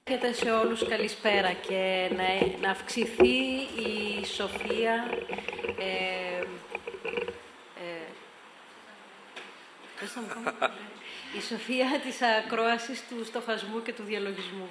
Έχετε σε όλους καλησπέρα και να αυξηθεί η σοφία, η σοφία της ακρόασης του στοχασμού και του διαλογισμού.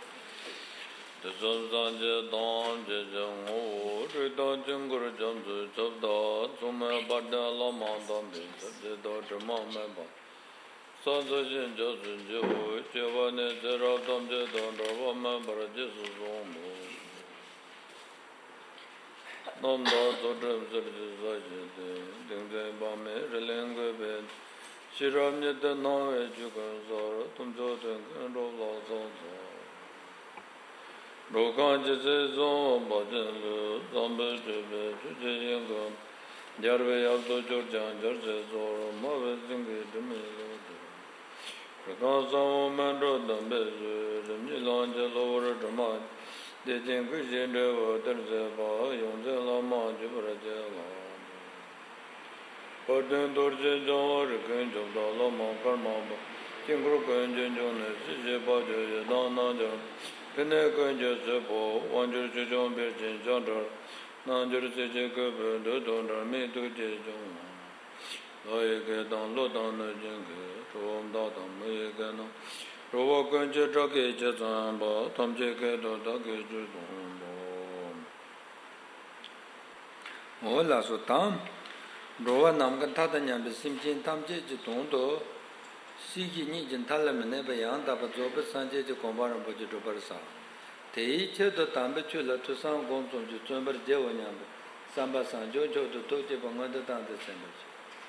Ola so tam rowa namgan tatanyam simchin tamje ji tondo sigi ni jin talam ne bayan da ba zob sanje ji kombaram bo ji dobarsa te che do tambe chula to sang gong zong ji zombar je wanyam samba sanjo jo do to je bangan da tan de sembe.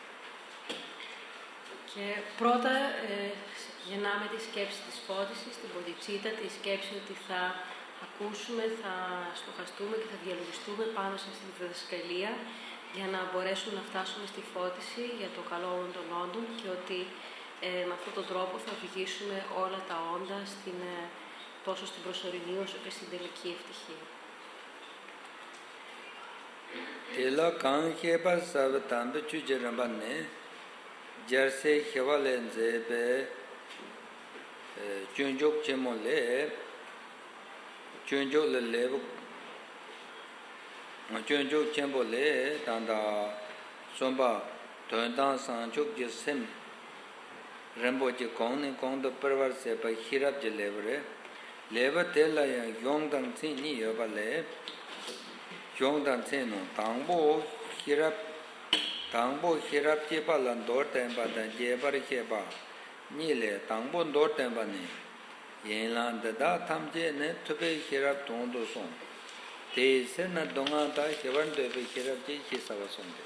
Και πρώτα γεννάμε τη σκέψη της φώτισης, την ποντιτσίτα, τη σκέψη ότι θα ακούσουμε, θα στοχαστούμε και θα διαλογιστούμε πάνω σε αυτή τη διδασκαλία για να μπορέσουμε να φτάσουμε στη φώτιση για το καλό όλων των όντων και ότι με αυτόν τον τρόπο θα οδηγήσουμε όλα τα όντα τόσο στην προσωρινή όσο και στην τελική ευτυχία. Τίλα καν χέπα σαβτάμπε τσουτζεραμπάνε Jersey Hivalenze be Junjok Chemole Junjok Lev Junjok Chembole Tanda Somba Tondan Sanchok Jesem Ramboji Kong Kong the Perver se by Hirab Jelevre Leva Tela Yongdang Tini Yobale Yongdang Teno Tangbo Hirab Tangbo hirap jepa lan dor tenpa dan jebar jepa nile tangbo dor tenpa ne yen lan dada tamje ne tupe hirap tondo son te se na donga da hewan dobe hirap je hisawa son de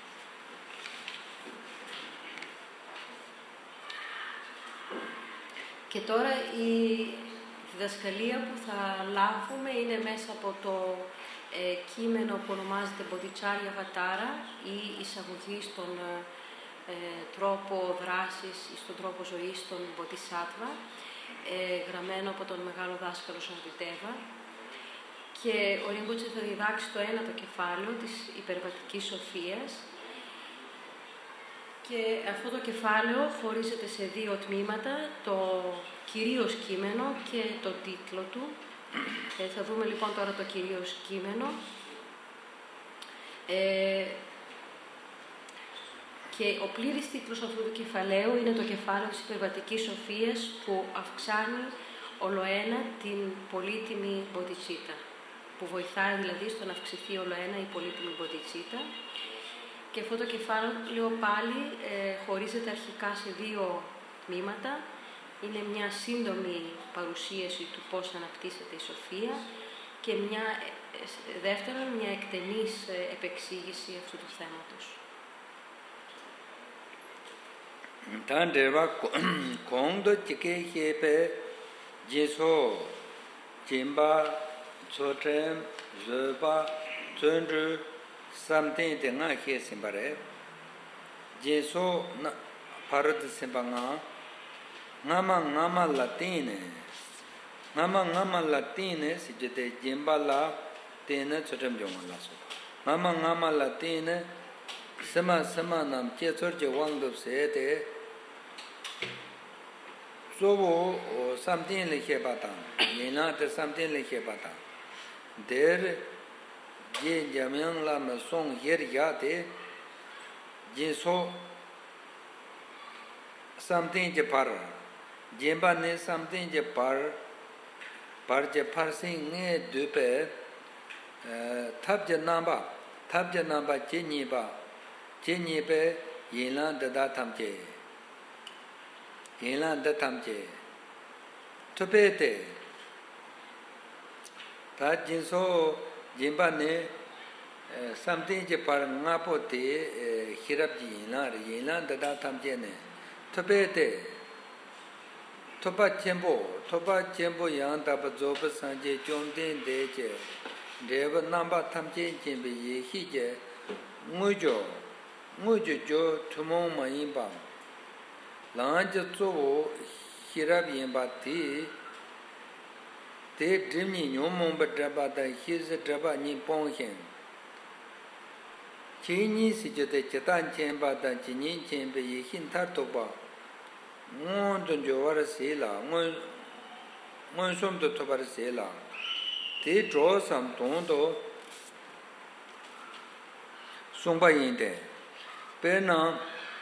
Και τώρα η διδασκαλία που θα λάβουμε είναι μέσα από το κείμενο που ονομάζεται Bodhicharya Vatara ή εισαγωγή στον τρόπο δράσης ή στον τρόπο ζωής των Bodhisattva, γραμμένο από τον μεγάλο δάσκαλο Σαντιτέβα. Και ο Rinpoche θα διδάξει το ένατο κεφάλαιο της υπερβατικής σοφίας. Και αυτό το κεφάλαιο χωρίζεται σε δύο τμήματα, το κυρίως κείμενο και το τίτλο του. Θα δούμε λοιπόν τώρα το κυρίως κείμενο. Και ο πλήρης τίτλος αυτού του κεφαλαίου είναι το κεφάλαιο της υπερβατικής σοφίας που αυξάνει ολοένα την πολύτιμη Bodhicitta, που βοηθάει δηλαδή στο να αυξηθεί ολοένα η πολύτιμη Bodhicitta. Και αυτό το κεφάλαιο πάλι χωρίζεται αρχικά σε δύο τμήματα. Είναι μια σύντομη παρουσίαση του πώς αναπτύσσεται η σοφία και δεύτερον μια εκτενής επεξήγηση αυτού του θέματος. Τάντεβα κόντο τσικέ χέπε τζισό τζιμπά τσότρεμ ζωπά τσόντρου σαμτέν τεγά χέ συμπαρέ τζισό παρότ συμπαγά Ngama latine ngama latine si jete jimba la tene chotem jong la so ngama latine sama nam che chor je wang do se te sobo something like bata yena the something like bata there je jamyang la ma song yer ya de je so something je par jemba ne something je par je par sing ne de pe thap je namba je ni ba pe yena da tham je yena da tham je to pe te ta jin so jemba ne something je par nga po te hirap ji yena da tham je ne to pe te topa chenpo yang tapa zopa sanje chomden de che deva namba tamche chenpe ye hi che ngui jo jo tumong ma yinpa lang je zobo hirab yinpa te drimni nyomongpa drapa ta hirse drapa nyi pong hen che nyi si che te chetan chenpa ta che nyi chenpe ye hin tar topa ngon jo war se la ngon som to tobar se la te dro sam ton do song ba yin de pe na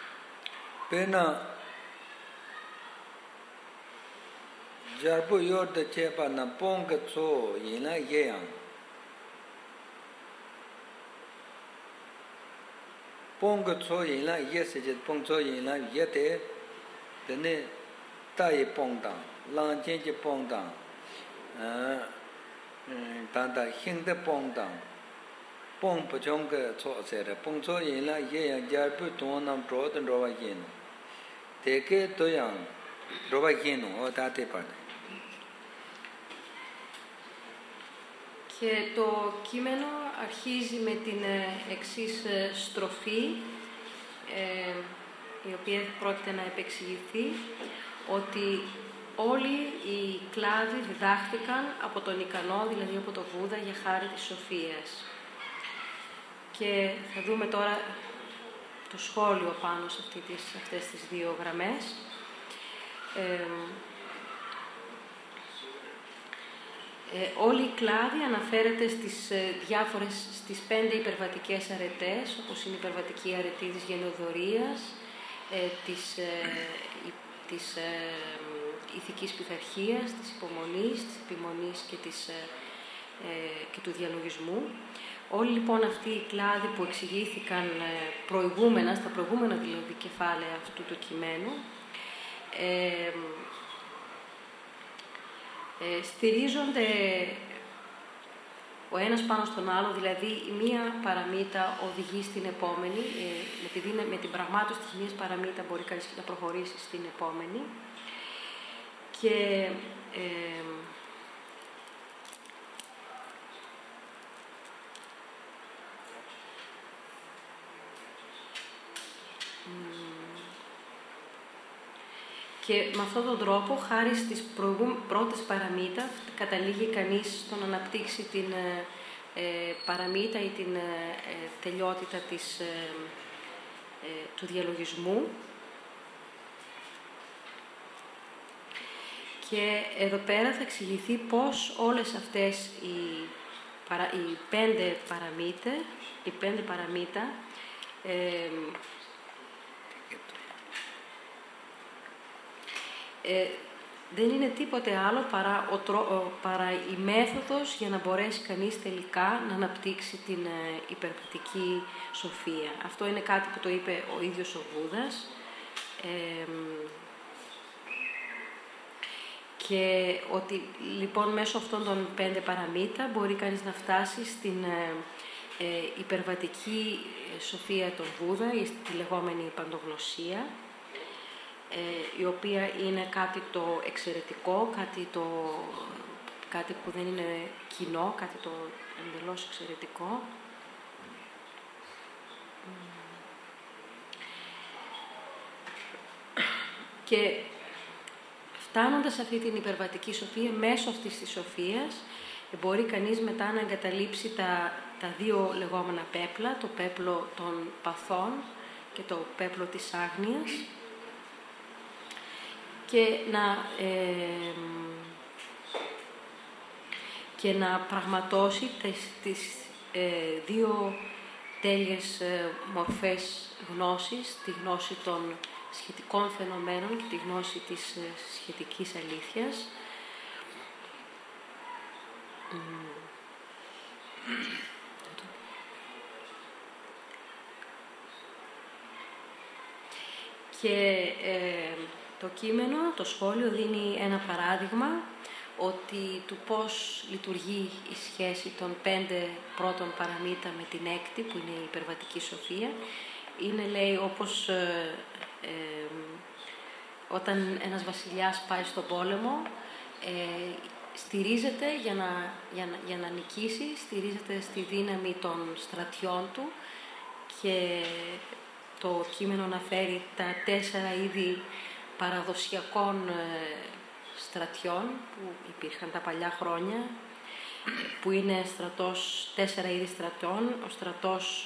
jar bu yor de che pa na pong ge cho yin la ye yang pong ge cho yin la ye se je pong cho yin la ye de dene tai pong dang lang chen ji pong dang dan da hing de pong dang pong bu chong ge cho se de pong cho yin la ye yang jar bu don nam zhuo de zhuo ba yin de ge do yang zhuo ba yin o da de pa. Και το κείμενο αρχίζει με την εξής στροφή, η οποία πρόκειται να επεξηγηθεί, ότι όλοι οι κλάδοι διδάχθηκαν από τον ικανό, δηλαδή από τον Βούδα, για χάρη της σοφίας. Και θα δούμε τώρα το σχόλιο πάνω σε αυτές τις δύο γραμμές. Όλοι οι κλάδοι αναφέρεται στις 5 υπερβατικές αρετές, όπως είναι η υπερβατική αρετή της γενεοδορίας, της ηθικής πειθαρχίας, της υπομονής, της επιμονής και του διαλογισμού. Όλοι λοιπόν αυτοί οι κλάδοι που εξηγήθηκαν προηγούμενα, στα προηγούμενα δηλαδή κεφάλαια αυτού του κειμένου, στηρίζονται ο ένας πάνω στον άλλο, δηλαδή η μία παραμύτα οδηγεί στην επόμενη, με την πραγμάτωση της μίας παραμύτα μπορεί κανείς να προχωρήσει στην επόμενη. Και και με αυτόν τον τρόπο, χάρη στις πρώτες παραμύτα, καταλήγει κανείς στο να αναπτύξει την παραμύτα ή την τελειότητα του διαλογισμού. Και εδώ πέρα θα εξηγηθεί πώς όλες αυτές οι 5 παραμύτα δεν είναι τίποτε άλλο παρά η μέθοδος για να μπορέσει κανείς τελικά να αναπτύξει την υπερβατική σοφία. Αυτό είναι κάτι που το είπε ο ίδιος ο Βούδας. Και ότι λοιπόν μέσω αυτών των 5 παραμύτα μπορεί κανείς να φτάσει στην υπερβατική σοφία των Βούδα ή στη λεγόμενη παντογνωσία, η οποία είναι κάτι το εξαιρετικό, κάτι που δεν είναι κοινό, κάτι το εντελώς εξαιρετικό. Και φτάνοντας σε αυτή την υπερβατική σοφία, μέσω αυτής της σοφίας, μπορεί κανείς μετά να εγκαταλείψει τα 2 λεγόμενα πέπλα, το πέπλο των παθών και το πέπλο της άγνοιας, και να πραγματώσει τις δύο τέλειες μορφές γνώσης, τη γνώση των σχετικών φαινομένων και τη γνώση της σχετικής αλήθειας. Και το κείμενο, το σχόλιο, δίνει ένα παράδειγμα ότι του πώς λειτουργεί η σχέση των 5 πρώτων παραμύτα με την έκτη, που είναι η υπερβατική σοφία. Είναι, λέει, όπως όταν ένας βασιλιάς πάει στον πόλεμο, στηρίζεται για να νικήσει, στηρίζεται στη δύναμη των στρατιών του, και το κείμενο αναφέρει τα 4 είδη παραδοσιακών στρατιών που υπήρχαν τα παλιά χρόνια, που είναι στρατός, 4 είδη στρατών: ο στρατός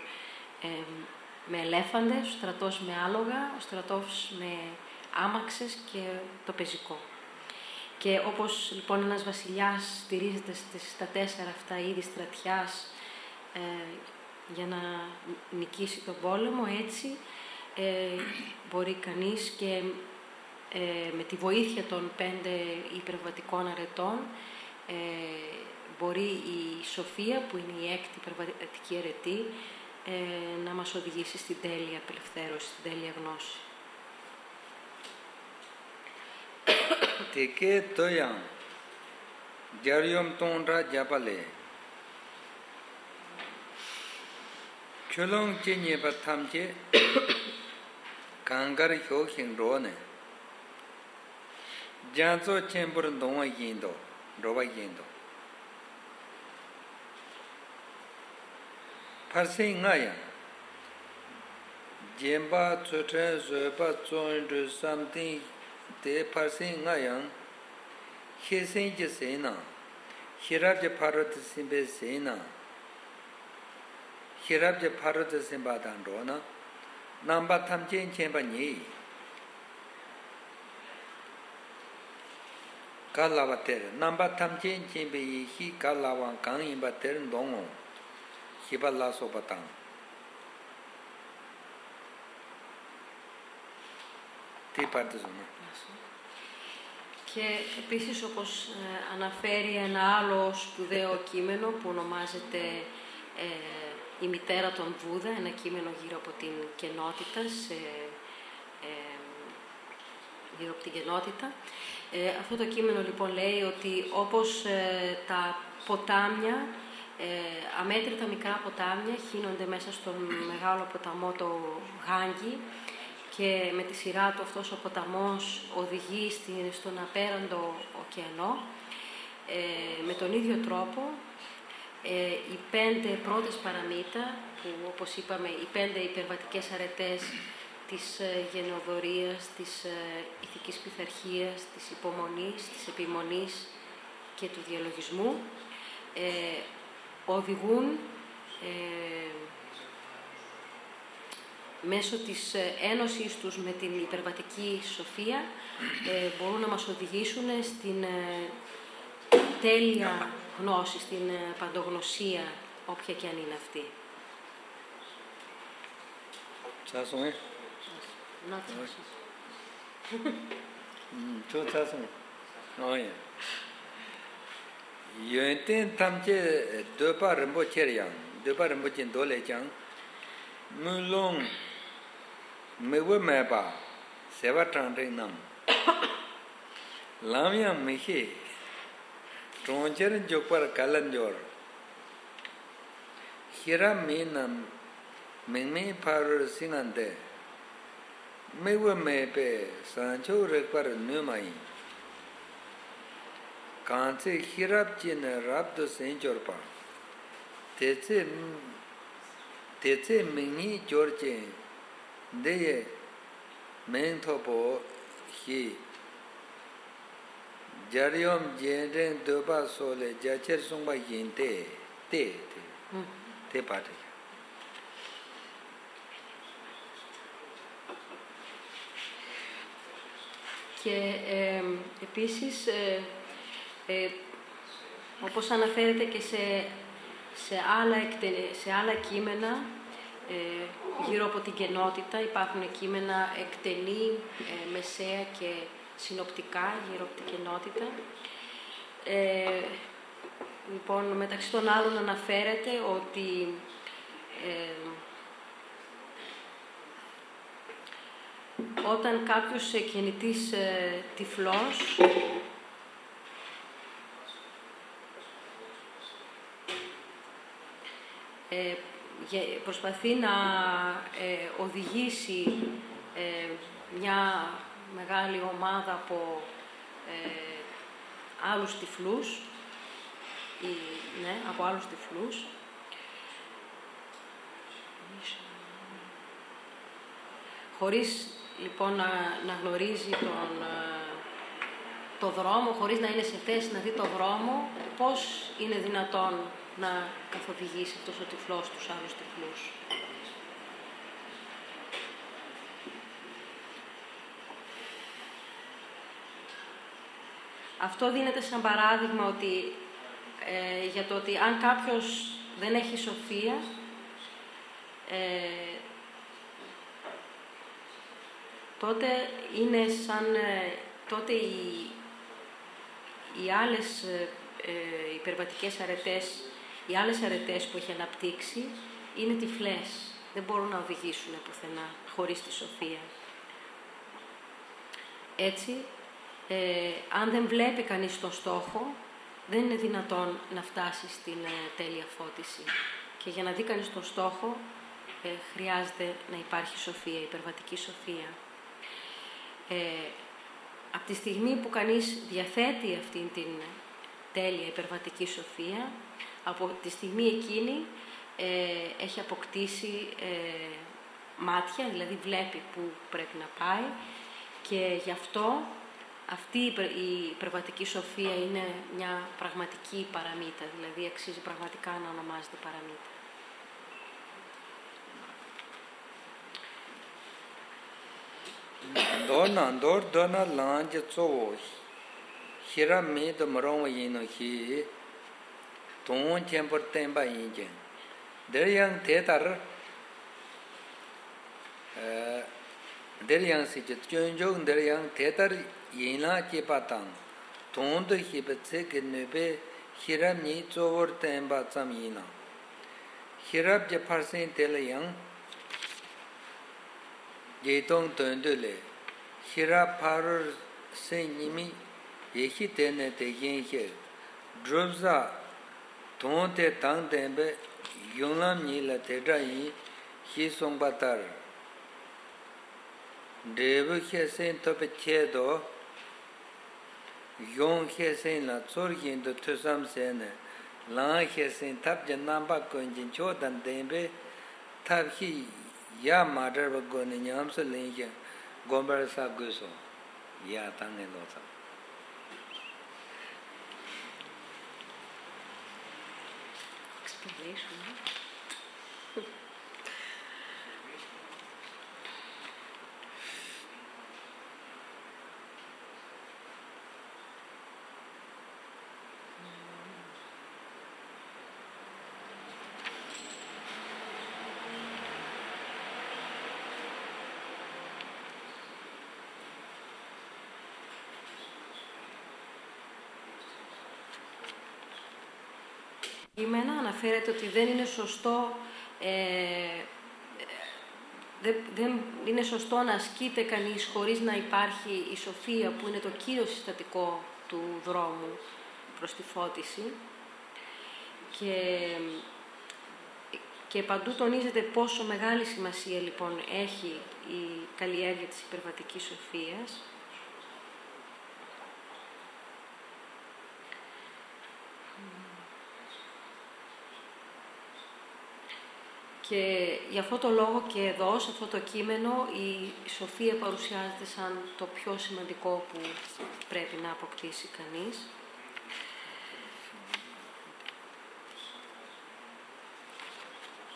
με ελέφαντες, ο στρατός με άλογα, ο στρατός με άμαξες και το πεζικό. Και όπως λοιπόν ένας βασιλιάς στηρίζεται στα 4 αυτά είδη στρατιάς για να νικήσει τον πόλεμο, έτσι μπορεί κανείς και με τη βοήθεια των 5 υπερβατικών αρετών μπορεί η σοφία, που είναι η έκτη υπερβατική αρετή, να μας οδηγήσει στην τέλεια απελευθέρωση, στην τέλεια γνώση. Τικέ τόιαν, τζαριόμ τόντρα τζαπαλέ. Chulong chinye pa thamche kangar hyo hin ro ne janzo chembur dongwa yindo roba yindo parse ngaya jemba tsutre zoba zondu something de parse ngaya hesen je sena hirab je parot simbe sena Hirabje Parata Simbadan Rona, Namba Tamchen Chembani Kalavater, Namba Tamchen Chembe, he Kalawan Kang in Bater Dongo, Hibala Sopatan. Τι παρτίζουμε. Και επίσης, όπως αναφέρει ένα άλλο σπουδαίο κείμενο που ονομάζεται «Η μητέρα των Βούδα», ένα κείμενο γύρω από την κενότητα, γύρω από την κενότητα. Αυτό το κείμενο λοιπόν λέει ότι όπως τα ποτάμια, αμέτρητα μικρά ποτάμια χύνονται μέσα στον μεγάλο ποταμό το Γάνγκη, και με τη σειρά του αυτός ο ποταμός οδηγεί στον απέραντο ωκεανό, με τον ίδιο τρόπο οι 5 πρώτες παραμύτα, που όπως είπαμε οι 5 υπερβατικές αρετές της γενεοδορίας, της ηθικής πειθαρχίας, της υπομονής, της επιμονής και του διαλογισμού, οδηγούν μέσω της ένωσης τους με την υπερβατική σοφία, μπορούν να μας οδηγήσουν στην τέλεια γνώση, στην παντογνωσία, όποια και αν είναι αυτή. Τσάσουμε. Να τσάσουμε. Τσο τσάσουμε. Όχι. Ιωέντεν τάμτσε δωπα ρεμπότσεριαν, δωπα ρεμπότσεν δόλετσαν, μουλόν 메고 매바 세바트란데남 라미야 미히 트론체르 조퍼 칼란조르 히라미남 맹메 파르 시난데 메고 메페 산초르 파르 누마이 간체 히랍지네 랍도 센조르파 대체 맹이 조르제 데에 멘토보 히 자리엄 제된 도바솔레 자체송바 인데 데 바데 Και επίσης, όπως αναφέρεται και σε άλλα κείμενα γύρω από την κενότητα, υπάρχουν κείμενα εκτενή, μεσαία και συνοπτικά γύρω από την κενότητα. Λοιπόν, μεταξύ των άλλων αναφέρεται ότι όταν κάποιος κενητής τυφλός προσπαθεί να οδηγήσει μια μεγάλη ομάδα από άλλους τυφλούς, από άλλους τυφλούς, χωρίς λοιπόν να γνωρίζει το δρόμο, χωρίς να είναι σε θέση να δει το δρόμο, πώς είναι δυνατόν να καθοδηγήσει αυτός ο τυφλός τους άλλους τυφλούς. Αυτό δίνεται σαν παράδειγμα ότι, για το ότι αν κάποιος δεν έχει σοφία, τότε είναι σαν, τότε οι άλλες υπερβατικές αρετές, οι άλλες αρετές που έχει αναπτύξει, είναι τυφλές. Δεν μπορούν να οδηγήσουν πουθενά χωρίς τη σοφία. Έτσι, αν δεν βλέπει κανείς τον στόχο, δεν είναι δυνατόν να φτάσει στην τέλεια φώτιση. Και για να δει κανείς τον στόχο, χρειάζεται να υπάρχει σοφία, υπερβατική σοφία. Από τη στιγμή που κανείς διαθέτει αυτήν την τέλεια υπερβατική σοφία, από τη στιγμή εκείνη έχει αποκτήσει μάτια, δηλαδή βλέπει που πρέπει να πάει, και γι' αυτό αυτή η υπερβατική σοφία είναι μια πραγματική παραμύτα, δηλαδή αξίζει πραγματικά να ονομάζεται παραμύτα. Dona lanje tsowo hira me to marong yin hi ton tempor temba yin jen deryang tetar deryang si chonjong deryang tetar yina che patang ton de hi betse ke nebe hira me tsowo temba tsam yina hirab je parsen telayang Yetong Tundule, Hira Parur Senimi, Yehi Tene Te Yenhe, Drubza, Tonte Tang Dembe, Yunlam Nila Tedrayi, Hisong Batar, Devu Hesen Tope Chedo, Yon Hesen La Tsorgin to Tusam Sene, Lang Hesen Tap Janamba Kunjin Chodan Dembe, Tap Hi. Ya madar bago ne nyam se lenje gombar sa guso ya tangen lo sa Explanation. Κείμενα αναφέρεται ότι δεν είναι σωστό, δεν είναι σωστό να ασκείται κανείς χωρίς να υπάρχει η σοφία, που είναι το κύριο συστατικό του δρόμου προς τη φώτιση. Και παντού τονίζεται πόσο μεγάλη σημασία λοιπόν έχει η καλλιέργεια της υπερβατικής σοφίας. Και γι' αυτό το λόγο και εδώ, σε αυτό το κείμενο, η σοφία παρουσιάζεται σαν το πιο σημαντικό που πρέπει να αποκτήσει κανείς.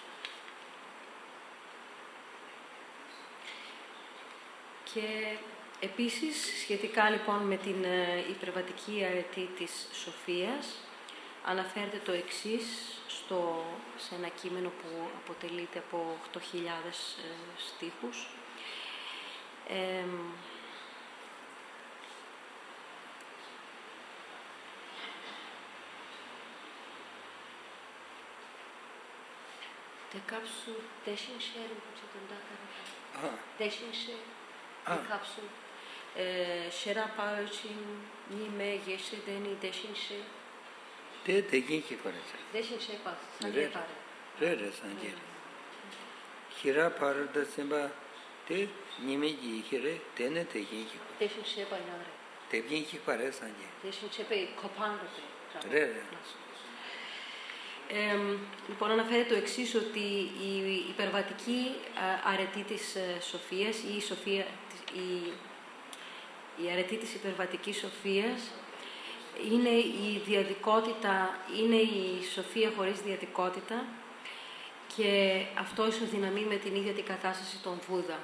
Και Επίσης, σχετικά λοιπόν με την υπερβατική αρετή της σοφίας, αναφέρεται το εξής σε ένα κείμενο που αποτελείται από 8.000 στίχους. De kapsul deşinşer ucunda kadar. Deşinşer. De kapsul. Şera pauçin ni me yeşedeni deşinşer. De ki parça. Deşinşer pas. Sange par. Re sange. Hira parda simba de nime ji hire dene ki. Deşinşer baynare. Ki parça sange. Deşinşer pe kopan Re. Λοιπόν, αναφέρεται το εξής, ότι η υπερβατική αρετή της σοφίας ή η αρετή της υπερβατικής σοφίας είναι η διαδικότητα, είναι η σοφία χωρίς διαδικότητα και αυτό ισοδυναμεί με την ίδια την κατάσταση των Βούδα.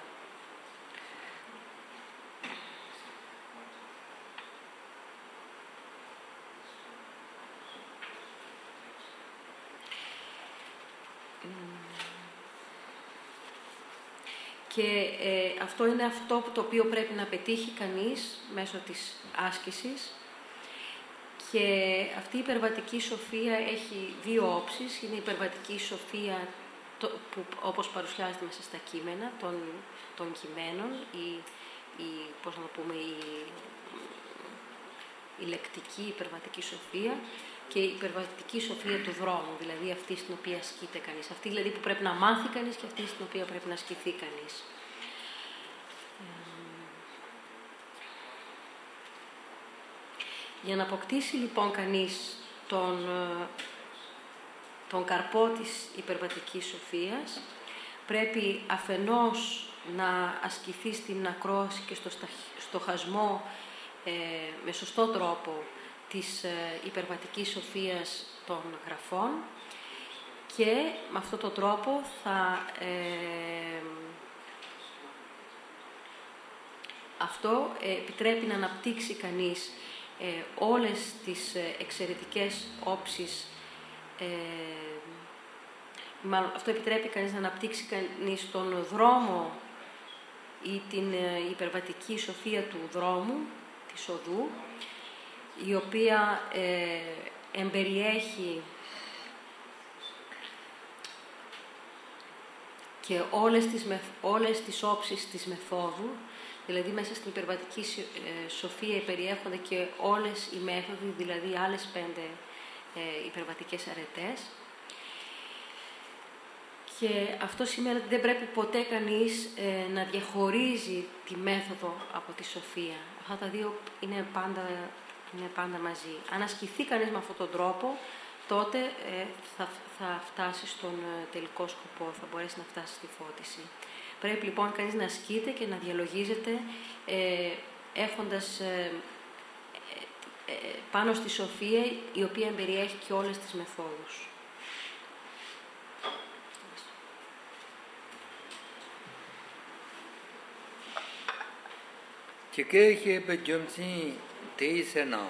Και αυτό είναι αυτό το οποίο πρέπει να πετύχει κανείς μέσω της άσκησης. Και αυτή η υπερβατική σοφία έχει δύο όψεις. Είναι η υπερβατική σοφία που, όπως παρουσιάζεται μέσα στα κείμενα των κειμένων, πώς να το πούμε, η λεκτική υπερβατική σοφία και η υπερβατική σοφία του δρόμου, δηλαδή αυτή στην οποία ασκείται κανείς. Αυτή δηλαδή που πρέπει να μάθει κανείς και αυτή στην οποία πρέπει να ασκηθεί κανείς. Για να αποκτήσει λοιπόν κανείς τον καρπό της υπερβατικής σοφίας, πρέπει αφενός να ασκηθεί στην ακρόαση και στο στοχασμό με σωστό τρόπο της υπερβατικής σοφίας των γραφών και με αυτόν τον τρόπο αυτό επιτρέπει να αναπτύξει κανείς όλες τις εξαιρετικές όψεις, αυτό επιτρέπει κανείς να αναπτύξει κανείς τον δρόμο ή την υπερβατική σοφία του δρόμου, της οδού, η οποία εμπεριέχει και όλες τις όψεις της μεθόδου, δηλαδή μέσα στην υπερβατική σοφία περιέχονται και όλες οι μέθοδοι, δηλαδή άλλες 5 υπερβατικές αρετές. Και αυτό σημαίνει ότι δεν πρέπει ποτέ κανείς να διαχωρίζει τη μέθοδο από τη σοφία. Αυτά τα δύο είναι πάντα μαζί. Αν ασκηθεί κανείς με αυτόν τον τρόπο, τότε θα φτάσει στον τελικό σκοπό, θα μπορέσει να φτάσει στη φώτιση. Πρέπει λοιπόν κανείς να ασκείται και να διαλογίζεται έχοντας πάνω στη σοφία, η οποία περιέχει και όλες τις μεθόδους. Και είχε πετιόμψη τέισενα.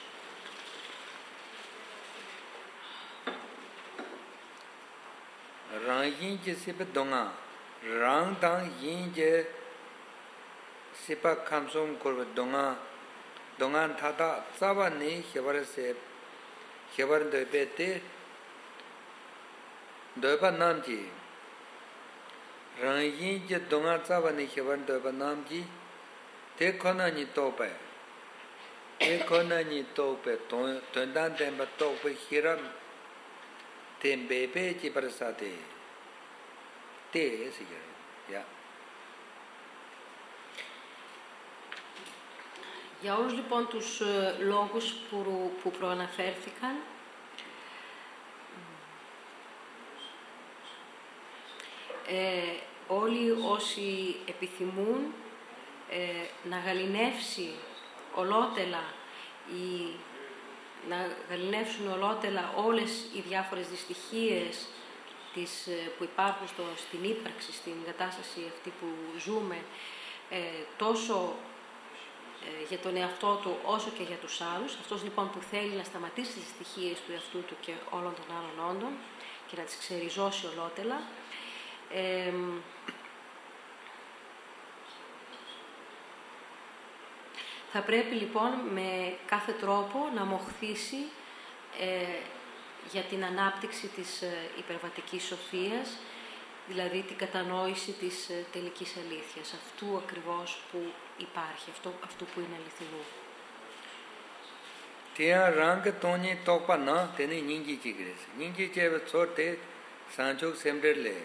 Ράγιν και σε πετώνα. Ρáng τάν yin και σιπα κάμσομ κορβε dongan thata tsaba ni hebar doibe te doiba nam ji rang yin je dongan tsaba ni hebar doiba nam ji te kona ni tope tondan temba tope hiram tembebe ji parasate te sigari ya. Για όλους λοιπόν τους λόγους που προαναφέρθηκαν, όλοι όσοι επιθυμούν να γαληνεύσει ολότελα ή να γαληνεύσουν ολότελα όλες οι διάφορες δυστυχίες που υπάρχουν στην ύπαρξη, στην κατάσταση αυτή που ζούμε, τόσο για τον εαυτό του όσο και για τους άλλους. Αυτός λοιπόν που θέλει να σταματήσει τις στοιχίες του εαυτού του και όλων των άλλων όντων και να τις ξεριζώσει ολότελα. Θα πρέπει λοιπόν με κάθε τρόπο να μοχθήσει για την ανάπτυξη της υπερβατικής σοφίας, δηλαδή την κατανόηση της τελικής αλήθειας, αυτού ακριβώς που υπάρχει, αυτού που είναι αληθινού. Tia rang toni tokpa na teni nyingi chigres. Nyingi chebe tsorte sanchok sembrele.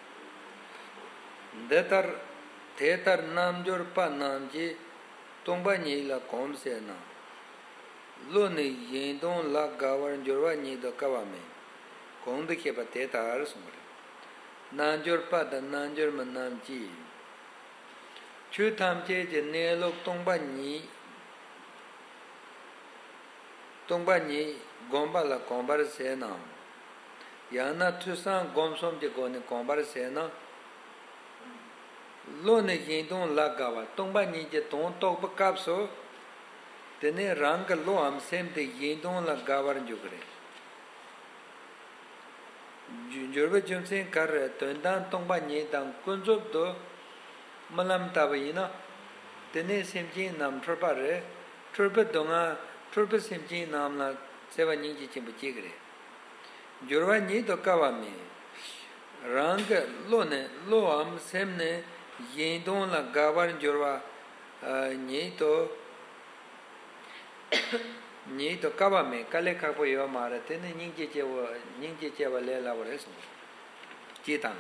Tetar namjor pa namji tongba nyi la komse na. Lo ne yendon la gawar jorwa nyi do kawame. Kongde keba tetar sumre. Nanjor pa da nanjor ma namji. Chu tamche je ne lok tongba nyi gomba la gombar se na. Yana tusan gomsom je goni gombar se na. Lo ne yindon la gawa. Tongba nyi je ton tokpa kapso. Tene rang lo am sem de yindon la gawar jugre. Jorba jumsen kar tuandan tongba nyi dang kunzob do malam tabayina. Tene semji nam turpa re. Turpa donga turpa semji nam la seva nyingji chimba chigre. Jorba nyi do kawa me. Rang lo am sem ne yindon la gawar jorba nyi to kawa me kale kakpo yo mara tene nyingji chewa le la wale so. Chitang.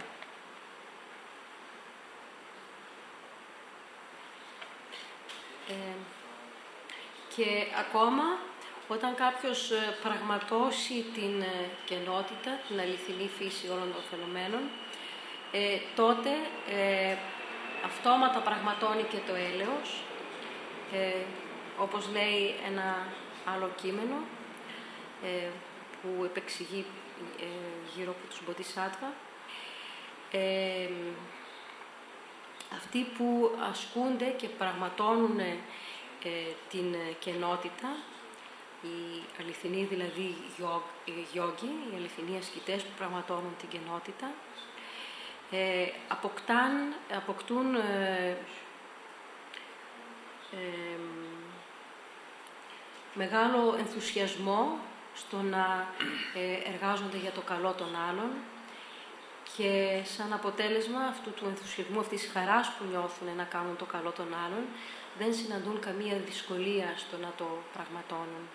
Και ακόμα, όταν κάποιος πραγματώσει την κενότητα, την αληθινή φύση όλων των φαινομένων, τότε αυτόματα πραγματώνει και το έλεος, όπως λέει ένα άλλο κείμενο που επεξηγεί γύρω από τους Μποντισάτβα. Αυτοί που ασκούνται και πραγματώνουν την κενότητα, οι αληθινοί δηλαδή γιόγκοι, οι αληθινοί ασκητές που πραγματώνουν την κενότητα, αποκτούν μεγάλο ενθουσιασμό στο να εργάζονται για το καλό των άλλων και σαν αποτέλεσμα αυτού του ενθουσιασμού, αυτής της χαράς που νιώθουν να κάνουν το καλό των άλλων, δεν συναντούν καμία δυσκολία στο να το πραγματώνουν.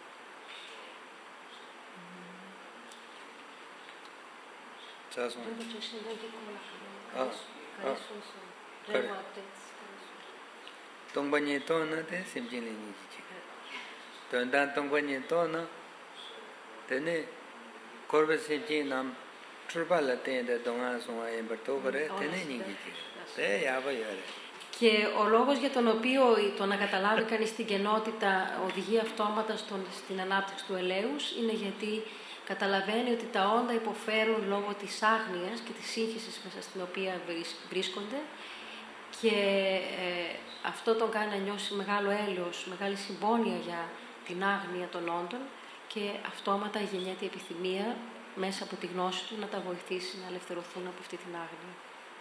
Tongbanyi tona te simjini niji chika. Tondan tongbanyi tona tene korba simjini nam turba la tende dongan songa embarto kore tene niji chika. Te yaba yare. Και ο λόγος για τον οποίο το να καταλάβει κανείς την κενότητα οδηγεί αυτόματα στην ανάπτυξη του ελέους είναι γιατί καταλαβαίνει ότι τα όντα υποφέρουν λόγω της άγνοιας και της σύγχυσης μέσα στην οποία βρίσκονται και αυτό τον κάνει να νιώσει μεγάλο έλεος, μεγάλη συμπόνια για την άγνοια των όντων και αυτόματα γεννιέται η επιθυμία μέσα από τη γνώση του να τα βοηθήσει να ελευθερωθούν από αυτή την άγνοια.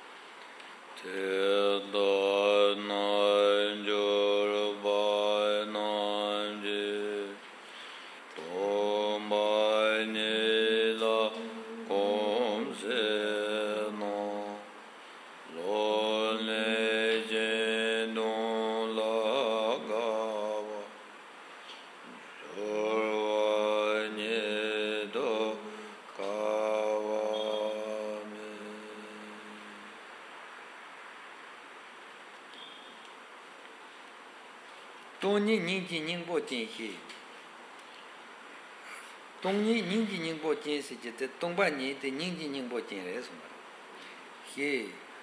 Tongni nyingji nyingbo jinshi. Tongni nyingji nyingbo jinshi jite tongba nyi te nyingji nyingbo jin re sumar. He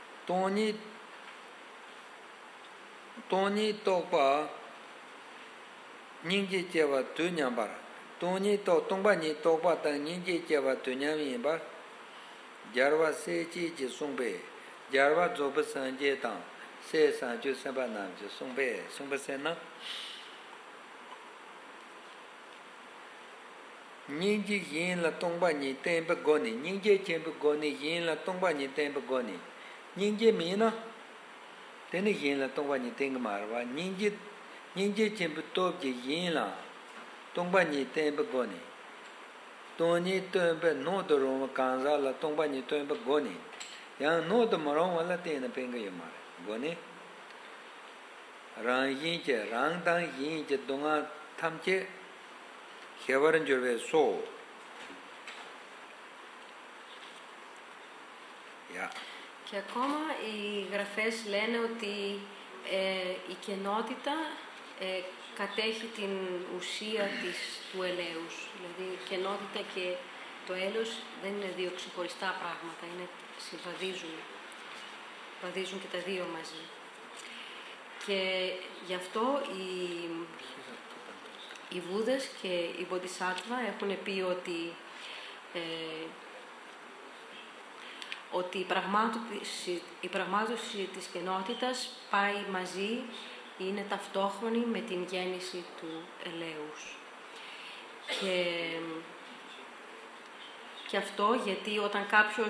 tongni tokpa nyingji jewa tu nyambar. Tongba nyi tokpa ta nyingji jewa tu nyam yinbar. Jarwa sechi ji sungbe. Jarwa zoba sanje tang. se san ju samba nam ju sungbe se na Nyingji yin la tongba ni tenpa goni, nyingji chenpa goni, yin la tongba ni tenpa goni. Nyingji mi na, teni yin la tongba ni tenpa marwa, nyingji chenpa topji yin la tongba ni tenpa goni. Toni tenpa noto roma kanza la tongba ni tenpa goni. Yang noto marwa la tena penga yamara, goni. Rang yin che, rang tang yin che donga tam che, Hevaran Jurve so. Yeah. Και ακόμα οι γραφές λένε ότι η κενότητα κατέχει την ουσία του ελέους. Δηλαδή η κενότητα και το έλεος δεν είναι δύο ξεχωριστά πράγματα, συμβαδίζουν και τα δύο μαζί. Και γι' αυτό οι Βούδες και οι Μποντισάτβα έχουν πει ότι η πραγμάτωση της κενότητας πάει μαζί, είναι ταυτόχρονη με την γέννηση του ελέους. Και αυτό γιατί όταν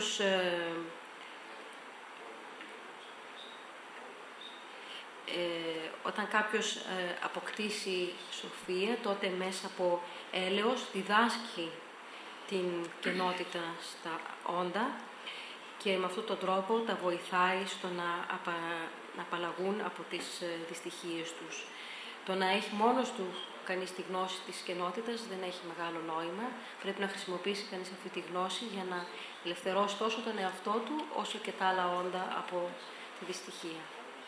κάποιος αποκτήσει σοφία, τότε μέσα από έλεος διδάσκει την κενότητα στα όντα και με αυτόν τον τρόπο τα βοηθάει στο να απαλλαγούν από τις δυστυχίες τους. Το να έχει μόνος του κανείς τη γνώση της κενότητας δεν έχει μεγάλο νόημα. Πρέπει να χρησιμοποιήσει κανείς αυτή τη γνώση για να ελευθερώσει τόσο τον εαυτό του όσο και τα άλλα όντα από τη δυστυχία.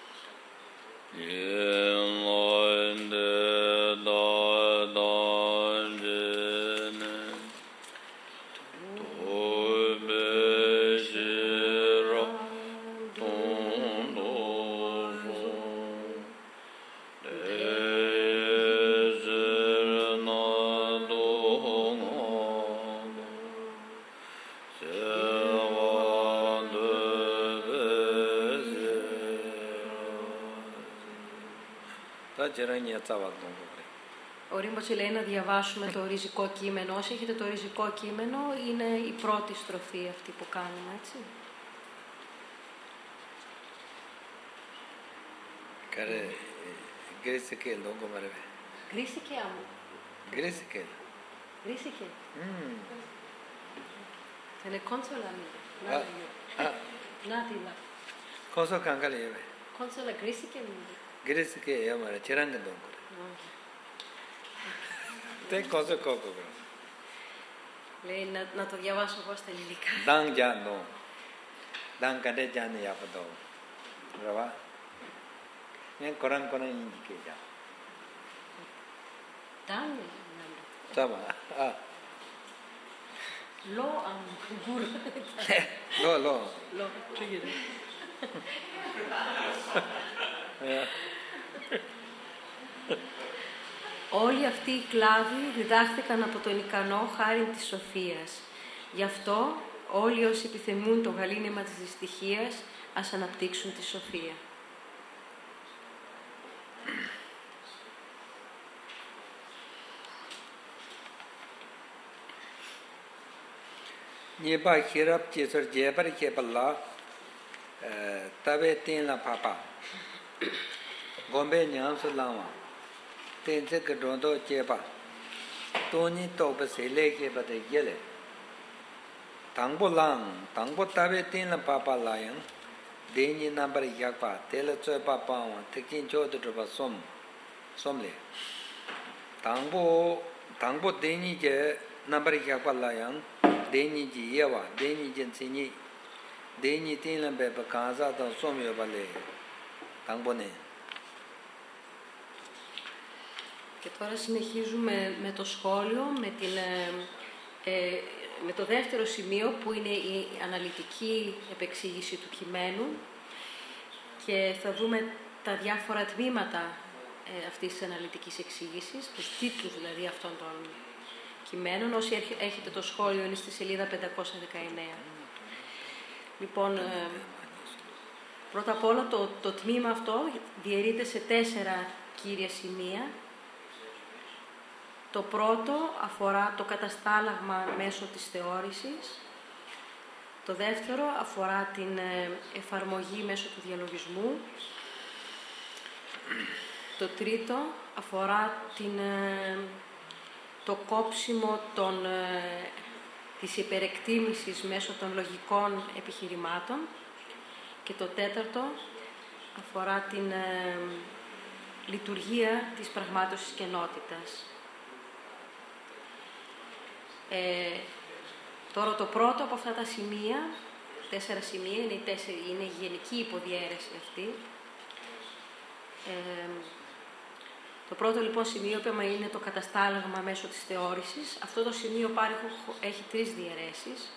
Ο Ρίμποτσε λέει να διαβάσουμε το ριζικό κείμενο. Όσοι έχετε το ριζικό κείμενο, είναι η πρώτη στροφή αυτή που κάνουμε, έτσι. Καρέ, γκρίσικε λόγω μαρεβέ. Γκρίσικε άμμο. Γκρίσικε. Γκρίσικε. Θα είναι κόνσολα μη. Να τι να. Κόνσολα κανκαλιέ. Κόνσολα γκρίσικε μη. Γκρίσικε έμαρα, τσιράγκα λόγω. Δεν κόζω κόκο. Λέει να το διαβάσω εγώ στα ελληνικά. Δαν γιάνο. Δαν κατέ γιάνο γιάπατο. Ραβά. Είναι κοράν ίνικε γιάνο. Δαν. Σάμα. Λό αμ. Λό. Λό. Τσίγερε. Όλοι αυτοί οι κλάδοι διδάχθηκαν από τον ικανό χάριν της σοφίας. Γι' αυτό όλοι όσοι επιθυμούν το γαλήνιμα της δυστυχίας ας αναπτύξουν τη σοφία. Nyeba hirap jesar jebar kebala tabe tin la papa. Gombe nyam sulama. Tin se kadrondo jeba. Toni toba se leke bade yele. Tangbo lang, tangbo tabe tin la papa layang. Deni number yakpa, tela choy papa wan, tekin chodo droba somle. Tangbo deni je number yakpa layang. Deni ji yewa, deni jen sinyi, deni tinlan beba kanza dan somyo bale, tangbo ne. Και τώρα συνεχίζουμε με το σχόλιο, με το δεύτερο σημείο που είναι η αναλυτική επεξήγηση του κειμένου και θα δούμε τα διάφορα τμήματα αυτής της αναλυτικής εξήγησης, τους τίτλους δηλαδή αυτών των κειμένων. Όσοι έχετε το σχόλιο είναι στη σελίδα 519. Λοιπόν, Πρώτα απ' όλα το τμήμα αυτό διαιρείται σε 4 κύρια σημεία. Το πρώτο αφορά το καταστάλαγμα μέσω της θεώρησης. Το δεύτερο αφορά την εφαρμογή μέσω του διαλογισμού. Το τρίτο αφορά το κόψιμο της υπερεκτίμησης μέσω των λογικών επιχειρημάτων. Και το τέταρτο αφορά την λειτουργία της πραγμάτωσης κενότητας. Τώρα το πρώτο από αυτά τα σημεία, 4 σημεία, είναι η γενική υποδιέρεση αυτή. Το πρώτο λοιπόν σημείο είναι το καταστάλαγμα μέσω της θεώρησης. Αυτό το σημείο πάλι έχει 3 διαιρέσεις.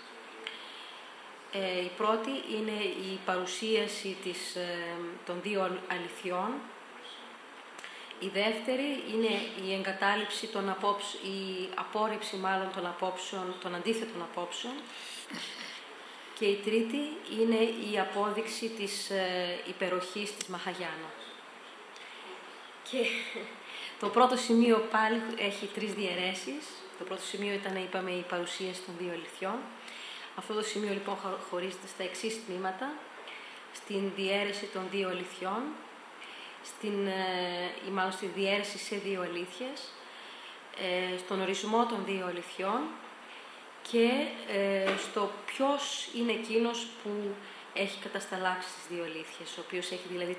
Η πρώτη είναι η παρουσίαση των 2 αληθιών. Η δεύτερη είναι η εγκατάλειψη η απόρριψη μάλλον των απόψεων, των αντίθετων απόψεων. Και η τρίτη είναι η απόδειξη της υπεροχής της Μαχαγιάνα. Και το πρώτο σημείο πάλι έχει 3 διαιρέσεις. Το πρώτο σημείο ήταν, είπαμε, η παρουσίαση των 2 αληθιών. Αυτό το σημείο λοιπόν χωρίζεται στα εξής τμήματα. Στην διαίρεση των 2 αληθιών, μάλλον στη διαίρεση σε 2 αλήθειες, στον ορισμό των 2 αληθιών και στο ποιος είναι εκείνος που έχει κατασταλάξει τις 2 αλήθειες, ο οποίος έχει δηλαδή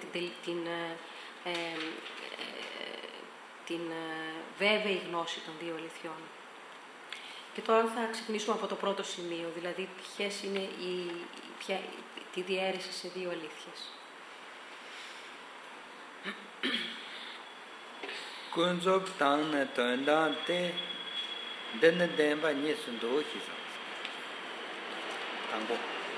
την βέβαιη γνώση των 2 αληθιών. Και τώρα θα ξεκινήσουμε από το πρώτο σημείο, δηλαδή ποιες είναι τη διαίρεση σε 2 αλήθειες. Kunzop tang ne tondan te den denba nyesun do hisa. Tangbo.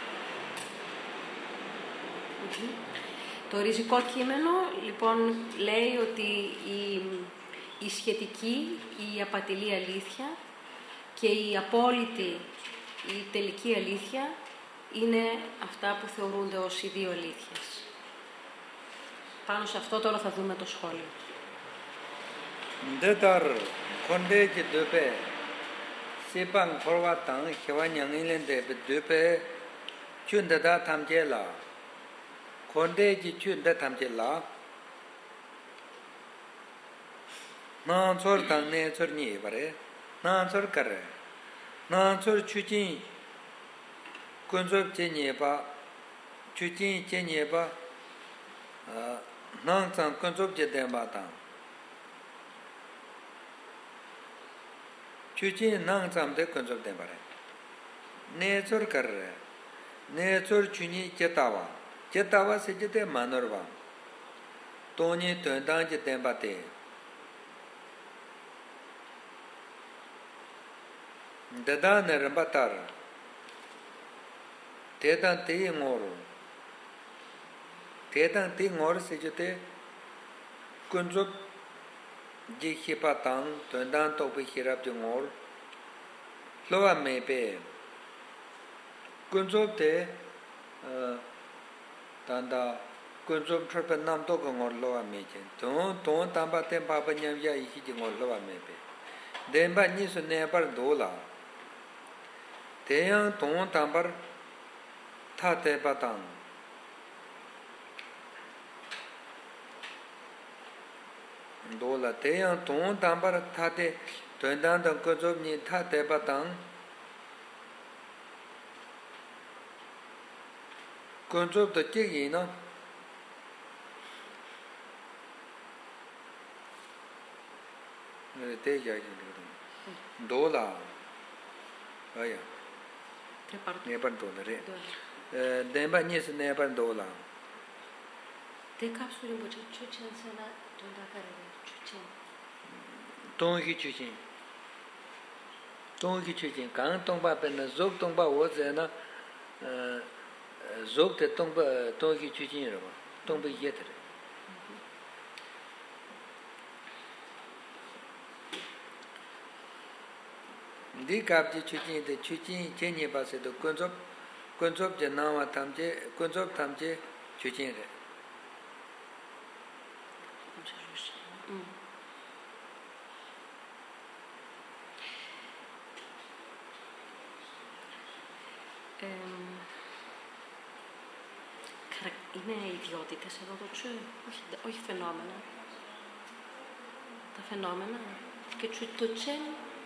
Το ριζικό κείμενο λοιπόν λέει ότι η σχετική, η απατηλή αλήθεια και η απόλυτη, η τελική αλήθεια είναι αυτά που θεωρούνται ως οι 2 αλήθειες. Πάνω σε αυτό τώρα θα δούμε το σχόλιο. Δεtar konde ji dope sepang forwa tang hewa nyangin de dope chunda da tamje la konde ji chunda tamje la na chor tang ne chor ni bare na chor kare na chor chujin kunzob je ni ba chujin je ni ba nang chang kunzob je den ba tang Chujin nang zamde kunzob den bare. Nechor karre. Nechor chuni jetawa. Jetawa se jete manorwa. Toni tondang je den bate. Dada nerbatar. Tedan te ngoro. Tedan te ngoro se jete kunzob ji hipa tang tondan topi hirap ji ngor lowa mepe kunzob te tanda kunzob chorpa nam to ngor lowa meche ton tamba ten papa nyam ya ihi ji ngor lowa mepe denba ni su ne par dola teyang ton tambar tha te batang dola teyang ton tambar thate tondan dang kozob ni thate batang kozob to chegi no ne te ja dola aya ne par dola re demba ni se ne par dola te kapsule bo chuchen sana tonda kare chuchen Tonghi chuchin kang tongpa penna zog tongpa woze na zog te tonghi chuchin rwa tongpa yetre di kapji chuchin chenye pa se to kunzop je nawa tamche kunzop tamche Chuchin. Είναι ιδιότητες εδώ το τσου, όχι φαινόμενα. Τα φαινόμενα και το τσεν.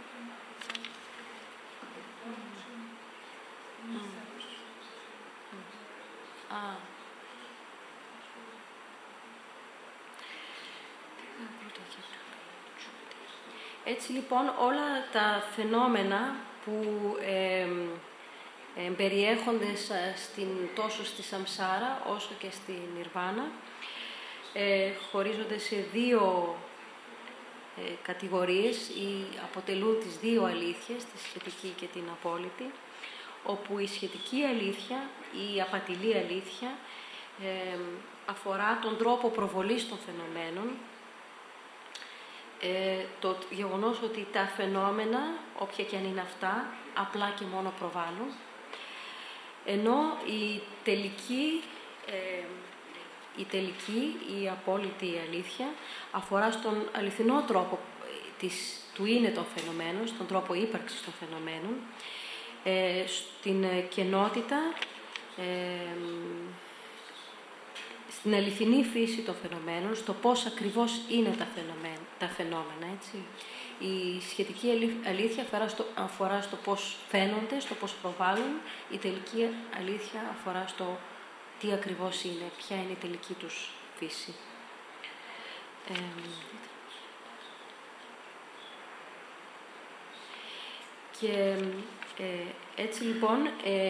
Έτσι λοιπόν όλα τα φαινόμενα που περιέχονται τόσο στη Σαμσάρα όσο και στη Νιρβάνα χωρίζονται σε δύο κατηγορίες ή αποτελούν τις δύο αλήθειες, τη σχετική και την απόλυτη, όπου η σχετική αλήθεια, η απατηλή αλήθεια αφορά τον τρόπο προβολής των φαινομένων, το γεγονός ότι τα φαινόμενα, όποια και αν είναι αυτά, απλά και μόνο προβάλλουν, ενώ η τελική, η απόλυτη αλήθεια αφορά στον αληθινό τρόπο του είναι των φαινομένων, στον τρόπο ύπαρξης των φαινομένων, στην κενότητα, στην αληθινή φύση των φαινομένων, στο πώς ακριβώς είναι τα φαινόμενα, έτσι. Η σχετική αλήθεια αφορά στο πώς φαίνονται, στο πώς προβάλλουν. Η τελική αλήθεια αφορά στο τι ακριβώς είναι, ποια είναι η τελική τους φύση. Και έτσι λοιπόν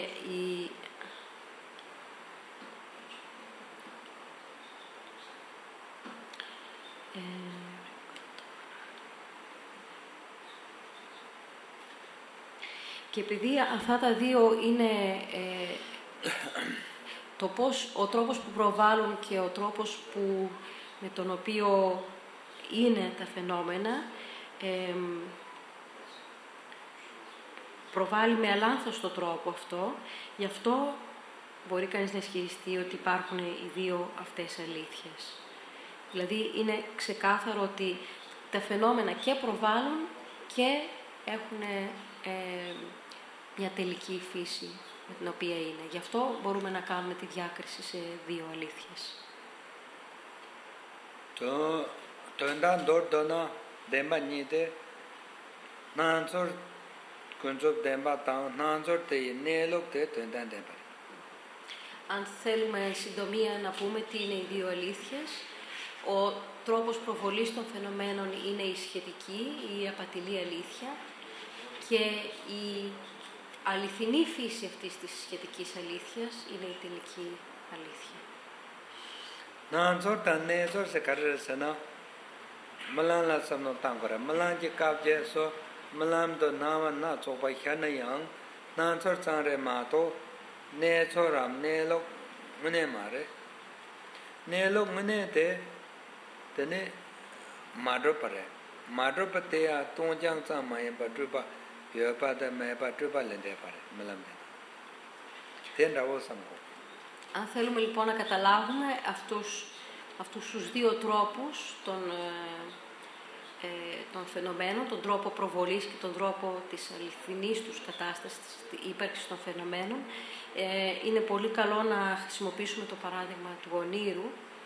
και επειδή αυτά τα δύο είναι ο τρόπος που προβάλλουν και ο τρόπος με τον οποίο είναι τα φαινόμενα, προβάλλει με αλάνθαστο τρόπο αυτό, γι' αυτό μπορεί κανείς να ισχυριστεί ότι υπάρχουν οι δύο αυτές αλήθειες. Δηλαδή είναι ξεκάθαρο ότι τα φαινόμενα και προβάλλουν και έχουν μια τελική φύση με την οποία είναι. Γι' αυτό μπορούμε να κάνουμε τη διάκριση σε δύο αλήθειες. Το εντάντορ τόνα δέμπα νίτε νάντσορ κουντζόπ δέμπα τάω νάντσορ τε νέλοκ τε το εντάντέμπα. Αν θέλουμε συντομία να πούμε τι είναι οι δύο αλήθειες, ο τρόπος προβολής των φαινομένων είναι η σχετική, η απατηλή αλήθεια, και η αληθινή φύση αυτής της σχετικής αλήθειας είναι η τελική αλήθεια. Νάντσορ τα νέζορ σε καρέρεσαινα μαλάν λάσαμ νο τάγκορα, μαλάν και κάποιο μαλάν το νάμα να τσόπα χιάννα νάντσορ τσάνρε μάτω νέτσοραμ νέλοκ μνέ μάρε νέλοκ μνέ τενέ μάδροπαρε μάδροπατέα τόντιάν τσάμαε πατρούπα βιοπάτα με πατρούπα λέντε πάρε μελάμπε τέντα όσαμκο. Αν θέλουμε λοιπόν να καταλάβουμε αυτούς τους δύο τρόπους των φαινομένων, τον τρόπο προβολής και τον τρόπο της αληθινής τους κατάστασης, της ύπαρξης των φαινομένων, είναι πολύ καλό να χρησιμοποιήσουμε το παράδειγμα του ονείρου.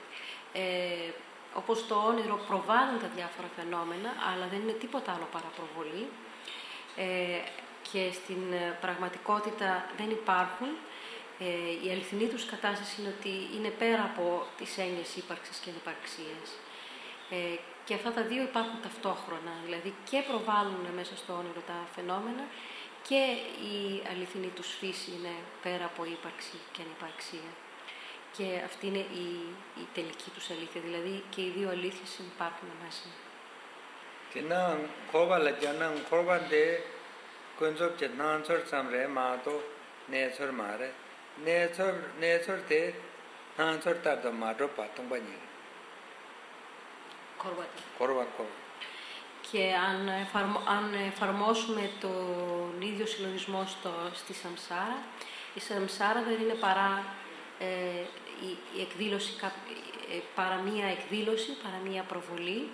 Όπως το όνειρο προβάλλουν τα διάφορα φαινόμενα, αλλά δεν είναι τίποτα άλλο παρά προβολή, και στην πραγματικότητα δεν υπάρχουν. Η αληθινή τους κατάσταση είναι ότι είναι πέρα από τις έννοιες ύπαρξης και ανυπαρξίας. Και αυτά τα δύο υπάρχουν ταυτόχρονα, δηλαδή και προβάλλουν μέσα στο όνειρο τα φαινόμενα και η αληθινή τους φύση είναι πέρα από ύπαρξη και ανυπαρξία. Και αυτή είναι η τελική τους αλήθεια, δηλαδή και οι δύο αλήθειες υπάρχουν μέσα. Και να κόβαλα και να κόβαντε κουντζόπ και να αντσορ τσάμρε μάτω νέτσορ μάρε νέτσορ τε να αντσορ τάρτο μάτω πάτον πανίγε. Κορβάτε. Και αν εφαρμόσουμε τον ίδιο συλλογισμό στη Σαμσάρα, η Σαμσάρα δεν είναι παρά η εκδήλωση, παρά μία εκδήλωση, παρά μία προβολή.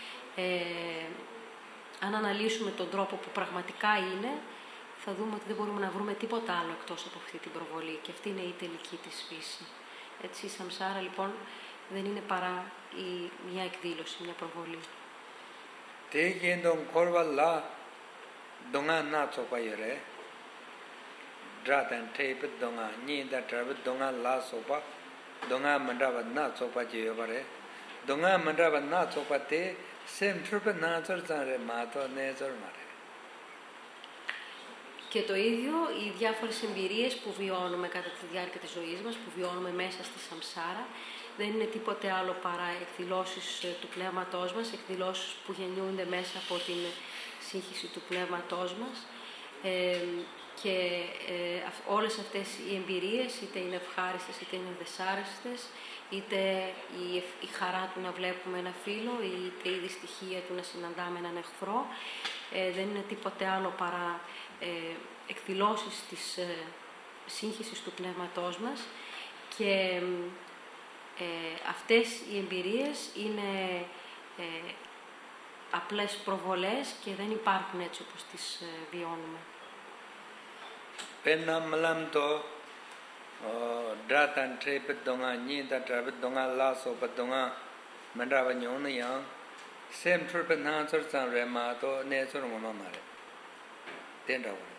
Αν αναλύσουμε τον τρόπο που πραγματικά είναι, θα δούμε ότι δεν μπορούμε να βρούμε τίποτα άλλο εκτός από αυτή την προβολή. Και αυτή είναι η τελική της φύση. Έτσι, η Σαμσάρα λοιπόν δεν είναι παρά μια εκδήλωση, μια προβολή. Τι γίνεται κορβαλά, δονά να τσοπαγερέ, δράταν τέιπε δονά, νίντα τραβε δονά λά σοπα, δονά μαντραβα να τσοπαγερέ, δονά μαντραβα να τσοπατέ, σεμ τροπε να τσορτζαρέ μάτω, ναι τσορμαρέ. Και το ίδιο, οι διάφορες εμπειρίες που βιώνουμε κατά τη διάρκεια της ζωής μας, που βιώνουμε μέσα στη Σαμσάρα, δεν είναι τίποτε άλλο παρά εκδηλώσεις του πνεύματός μας, εκδηλώσεις που γεννιούνται μέσα από την σύγχυση του πνεύματός μας. Και όλες αυτές οι εμπειρίες, είτε είναι ευχάριστες, είτε είναι δυσάρεστες, είτε η χαρά του να βλέπουμε ένα φίλο, είτε η δυστυχία του να συναντάμε έναν εχθρό, δεν είναι τίποτε άλλο παρά εκδηλώσεις της σύγχυσης του πνεύματός μας. Και αυτές οι εμπειρίες είναι απλές προβολές και δεν υπάρχουν έτσι όπως τις βιώνουμε. Πένα μλάμπτο, δράταν τρέπε δονά, νίντα τρέπε δονά λάσο, πεδονά μαντράβα νιόνιαν, σεμ τρέπε να τσορτσαν ρε μάτω, ναι τσορμονό μάρε. Τέντα βόλε.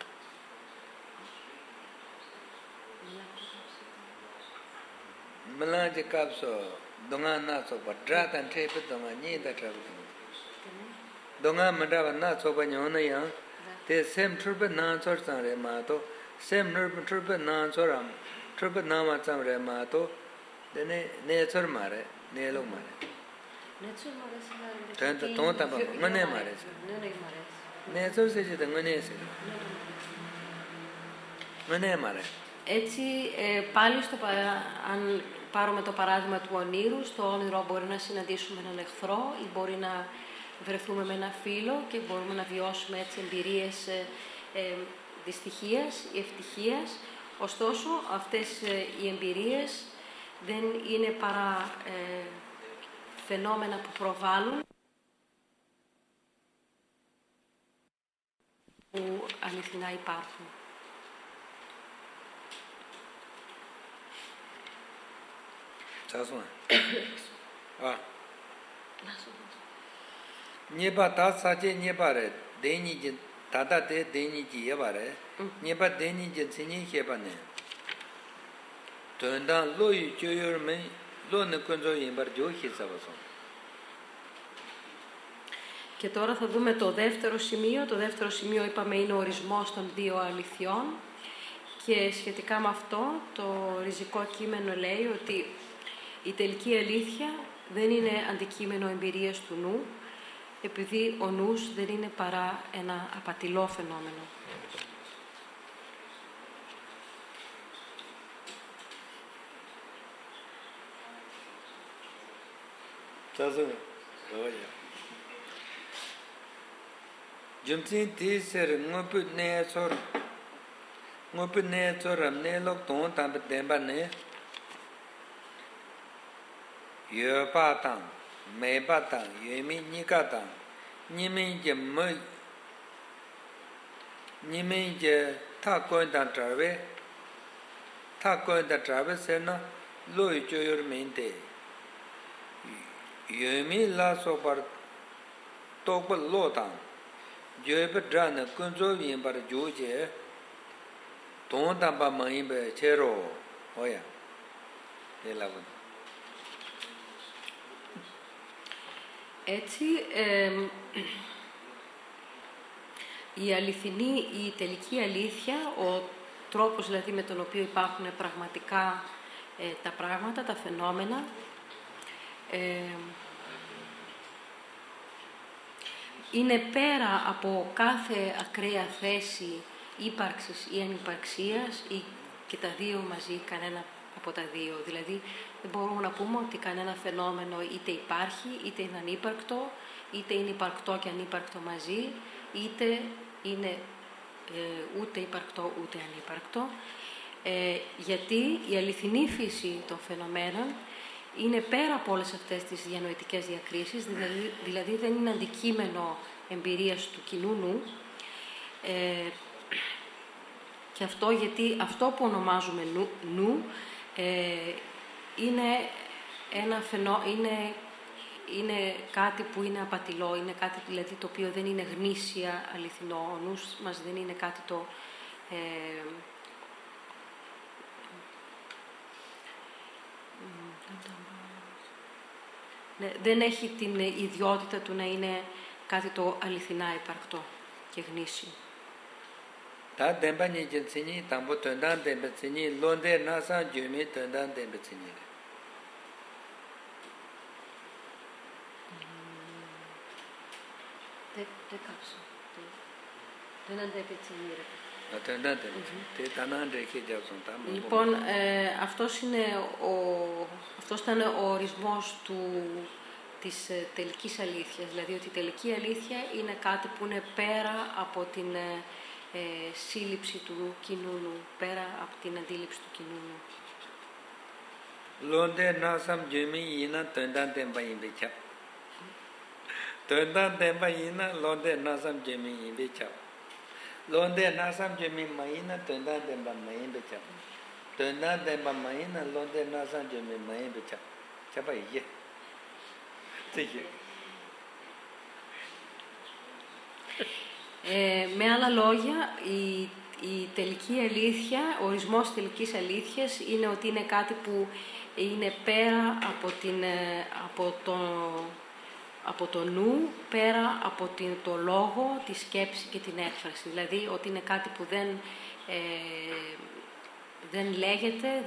Μλάμπτο κάψο, δονά να τσοπα, δράταν τρέπε δονά, νίντα τρέπε δονά. Δονά μαντράβα να τσοπα νιόνιαν, τε σεμ τρέπε να τσορτσαν ρε μάτω, Sem trupet nan soram, trupet nama tsam re ma to, ne tsor mare, ne lo mare. Ne tsor mare se. Tanta tonta ba, ngane mare. Ne tsor se je ngane se. Ngane mare. Έτσι, πάλι αν πάρουμε το παράδειγμα του ονείρου, στο όνειρο μπορεί να συναντήσουμε έναν εχθρό ή μπορεί να βρεθούμε με ένα φίλο και μπορούμε να βιώσουμε έτσι εμπειρίες δυστυχίας ή ευτυχίας. Ωστόσο, αυτές οι εμπειρίες δεν είναι παρά φαινόμενα που προβάλλουν, που αληθινά υπάρχουν. Τσάσουμε. Νιέπα τα σάτσε νιέπα ρε, δένει Tata te deni ji yabare, nipa deni ji tsini hebane. Tuandan lo yu joyor men, lo ne kunzo yinbar jo hisabason. Και τώρα θα δούμε το δεύτερο σημείο. Το δεύτερο σημείο, είπαμε, είναι ο ορισμός των δύο αληθιών. Και σχετικά με αυτό, το ριζικό κείμενο λέει ότι η τελική αλήθεια δεν είναι αντικείμενο εμπειρίας του νου, επειδή ο νους δεν είναι παρά ένα απατηλό φαινόμενο. Jumsin ti ser ngopu ne sor ne lok ton tam temba ne yo pa tang me pa tang yemi ni ka tang ni min je mo ni min je ta ko dan trawe se na lo jo yor min de yemi la so par to ko lo tang Joe Dran, Kunzo in Bar George, Don't Tamba Maimbe, Chero, Oya, 11. Έτσι, η αληθινή, η τελική αλήθεια, ο τρόπος δηλαδή με τον οποίο υπάρχουν πραγματικά τα πράγματα, τα φαινόμενα, είναι πέρα από κάθε ακραία θέση ύπαρξης ή ανυπαρξίας ή και τα δύο μαζί, κανένα από τα δύο. Δηλαδή δεν μπορούμε να πούμε ότι κανένα φαινόμενο είτε υπάρχει, είτε είναι ανύπαρκτο, είτε είναι υπαρκτό και ανύπαρκτο μαζί, είτε είναι ούτε υπαρκτό ούτε ανύπαρκτο. γιατί η αληθινή φύση των φαινομένων είναι πέρα από όλες αυτές τις διανοητικές διακρίσεις, δηλαδή δεν είναι αντικείμενο εμπειρίας του κοινού νου, και αυτό γιατί αυτό που ονομάζουμε νου είναι είναι κάτι που είναι απατηλό, είναι κάτι δηλαδή το οποίο δεν είναι γνήσια αληθινό. Ο νους μας δεν είναι κάτι το... δεν έχει την ιδιότητα του να είναι κάτι το αληθινά υπαρκτό και γνήσιο. Τα δεμπανι τζενσινι ταμπο τονταν δεμπετσινι λόντε νάσα τζουμι τονταν δεμπετσινι. Δεν κάψω. Δεν αντέπετσινι. Λοιπόν, αυτός ήταν ο ορισμός της τελικής αλήθειας. Δηλαδή ότι η τελική αλήθεια είναι κάτι που είναι πέρα από την σύλληψη του κοινού νου, πέρα από την αντίληψη του κοινού νου. Λόντε νάσαμ τζουμί είναι τονταν δεμπαϊμπετσά. Τονταν δεμπαϊνα λόντε νάσαμ τζουμί ιμπετσά. Londe nasam jemi maina tenda demba main becha. Tenda demba maina londe nasam jemi main becha. Chapa ye. Tiki. Με άλλα λόγια, η τελική αλήθεια, ο ορισμός της τελικής αλήθειας είναι ότι είναι κάτι που είναι πέρα από το νου, πέρα από το λόγο, τη σκέψη και την έκφραση. Δηλαδή ότι είναι κάτι που δεν λέγεται,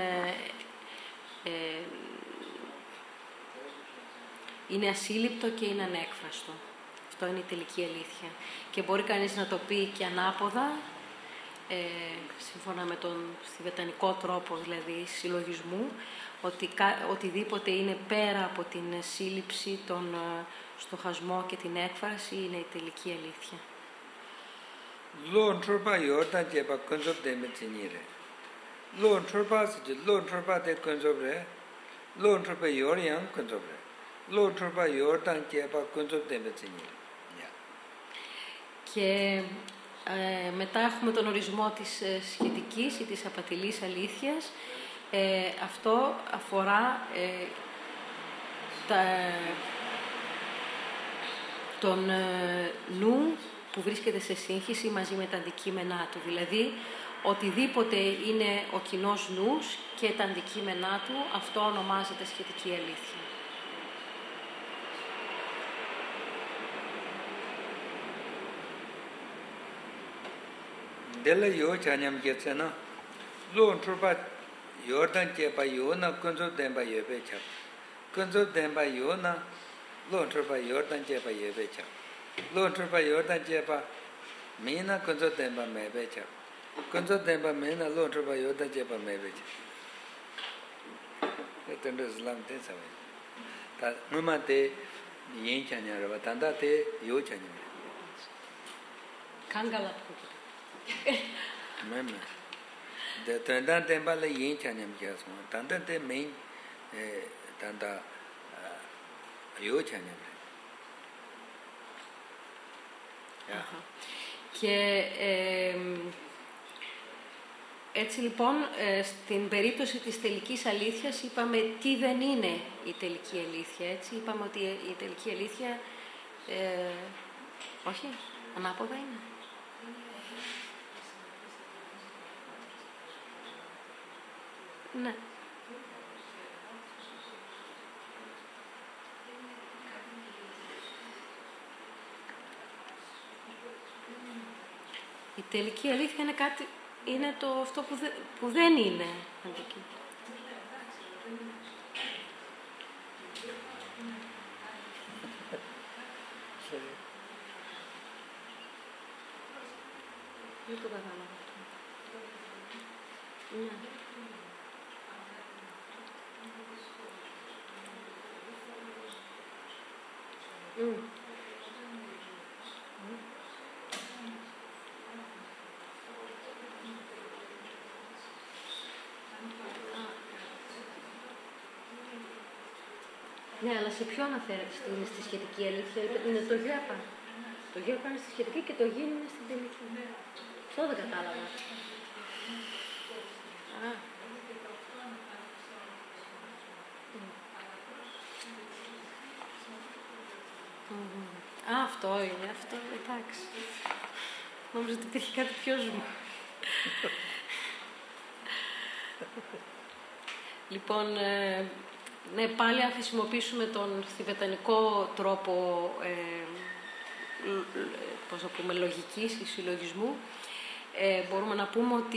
είναι ασύλληπτο και είναι ανέκφραστο. Αυτό είναι η τελική αλήθεια. Και μπορεί κανείς να το πει και ανάποδα, σύμφωνα με τον θηβετανικό τρόπο δηλαδή συλλογισμού, ότι οτιδήποτε είναι πέρα από την σύλληψη, τον στοχασμό και την έκφραση είναι η τελική αλήθεια. Λόν τροπά γιόρταν και επα κονσόπ δεμε τσινίρε. Λόν τροπά τε κονσόπ ρε. Λόν τροπά γιόριαν κονσόπ ρε. Λόν τροπά γιόρταν και επα κονσόπ δεμε τσινίρε. Και μετά έχουμε τον ορισμό της σχετικής ή της απατηλής αλήθειας. Αυτό αφορά τον νου που βρίσκεται σε σύγχυση μαζί με τα αντικείμενά του. Δηλαδή, οτιδήποτε είναι ο κοινός νους και τα αντικείμενά του, αυτό ονομάζεται σχετική αλήθεια. Dela yo chanyam getsena lo trupa yordan chepa yona kunzo demba yebe chap kunzo demba yona lo trupa yordan chepa yebe chap lo trupa yordan chepa mina kunzo demba mebe chap kunzo demba mina lo trupa yordan chepa mebe chap etendo islam te sabe ta muma te yin chanya raba tanda te yo chanya kangala Meme. The tanda temba la yin chanyam kiasmo. Tanda te main tanda yo chanyam. Και έτσι λοιπόν στην περίπτωση της τελικής αλήθειας είπαμε τι δεν είναι η τελική αλήθεια. Έτσι είπαμε ότι η τελική αλήθεια όχι, ανάποδα είναι. Ναι. Η τελική αλήθεια είναι κάτι, είναι αυτό που δεν είναι αντικείμενο. Δεν το κατάλαβα αυτό. Ναι. Ναι, αλλά σε ποιο αναφέρεται στη σχετική αλήθεια? Είναι το ΓΕΠΑ. Το ΓΕΠΑ είναι στη σχετική και το ΓΙΝ είναι στην τελική. Αυτό δεν κατάλαβα. Αυτό είναι, αυτό, εντάξει. Νόμιζα ότι υπήρχε κάτι πιο ζουμί. Λοιπόν, ναι, πάλι αν χρησιμοποιήσουμε τον θηβετανικό τρόπο, πώς να πούμε, λογικής ή συλλογισμού, μπορούμε να πούμε ότι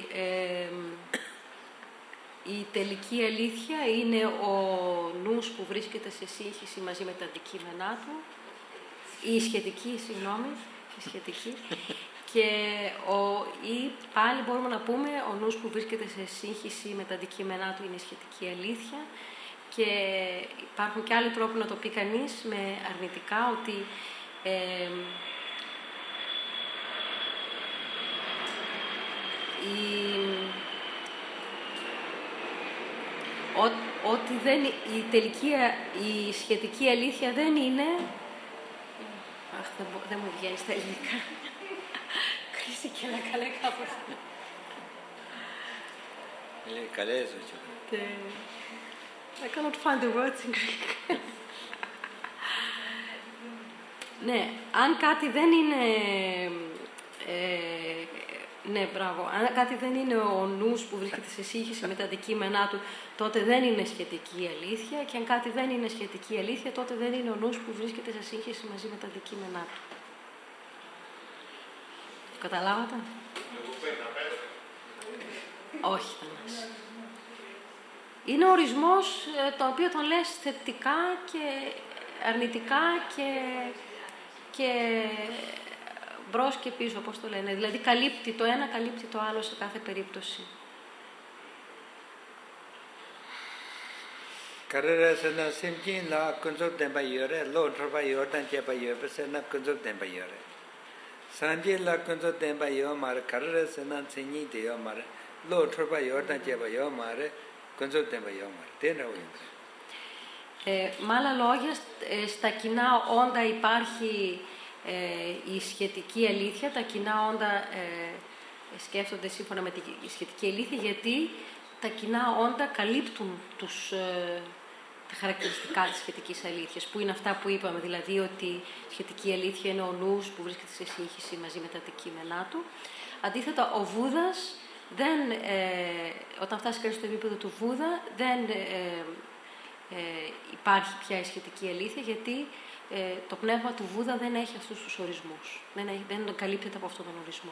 η τελική αλήθεια είναι ο νους που βρίσκεται σε σύγχυση μαζί με τα αντικείμενά του, η σχετική, συγγνώμη, η σχετική, και ή πάλι μπορούμε να πούμε ο νους που βρίσκεται σε σύγχυση με τα αντικείμενά του είναι η σχετική αλήθεια, και υπάρχουν και άλλοι τρόποι να το πει κανείς με αρνητικά, ότι ότι η σχετική αλήθεια δεν είναι... Αχ, δεν μου βγαίνει στα ελληνικά. Κρίση και να καλέ κάπως. Καλές, I cannot find the words in Greek. Ναι, αν κάτι δεν είναι... ναι, μπράβο. Αν κάτι δεν είναι ο νους που βρίσκεται σε σύγχυση με τα αντικείμενά του, τότε δεν είναι σχετική αλήθεια, και αν κάτι δεν είναι σχετική αλήθεια, τότε δεν είναι ο νους που βρίσκεται σε σύγχυση μαζί με τα αντικείμενά του. Καταλάβατε? Όχι, Θανάση. Είναι ορισμός το οποίο τον λες θετικά και αρνητικά και μπρος και πίσω, όπως το λένε. Δηλαδή καλύπτει το ένα, καλύπτει το άλλο σε κάθε περίπτωση. Καρέρα σε ένα σύμκιν να κονζόπτεν παγιόρε, λόγω παγιόρταν και παγιόρε σε ένα κονζόπτεν παγιόρε. Σάντζι να κονζόπτεν παγιόρε, καρέρα σε ένα τσινίτιο μάρε, λόγω παγιόρταν και παγιόρε, κονζόπτεν παγιόρε. Τι είναι με άλλα λόγια, στα κοινά όντα υπάρχει η σχετική αλήθεια. Τα κοινά όντα σκέφτονται σύμφωνα με τη σχετική αλήθεια, γιατί τα κοινά όντα καλύπτουν τα χαρακτηριστικά της σχετικής αλήθειας, που είναι αυτά που είπαμε, δηλαδή ότι η σχετική αλήθεια είναι ο νους που βρίσκεται σε σύγχυση μαζί με τα αντικείμενά του. Αντίθετα, ο Βούδας, όταν φτάσει κανείς στο επίπεδο του Βούδα, δεν υπάρχει πια η σχετική αλήθεια, γιατί το πνεύμα του Βούδα δεν έχει αυτούς τους ορισμούς. Δεν καλύπτεται από αυτόν τον ορισμό.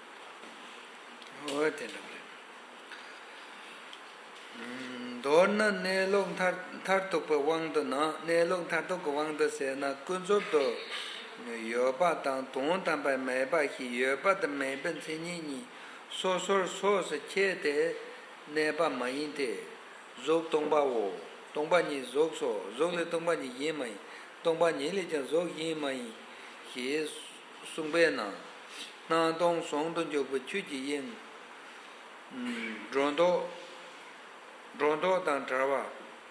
Δόνα νέλογ θαρτοκ βάγδονα, νέλογ θαρτοκ βάγδοσένα, κουνζόπτο ιόπαταν, τόνταν πα μέπαχη, ιόπαταν μέπεν τσινίνι, σώσορ σώσε τσέτε, νέπα μαΐντε, ζώκ τόμπα βό, τόμπα νι ζώκ σώ, ζώκ λε τόμπα νι γήμαι, τόμπα νι λε τσαν ζώκ γήμαι, χι σούμπένα, να τόν σόν τον τζόπ τσούτσι yin, Rondo dan trava.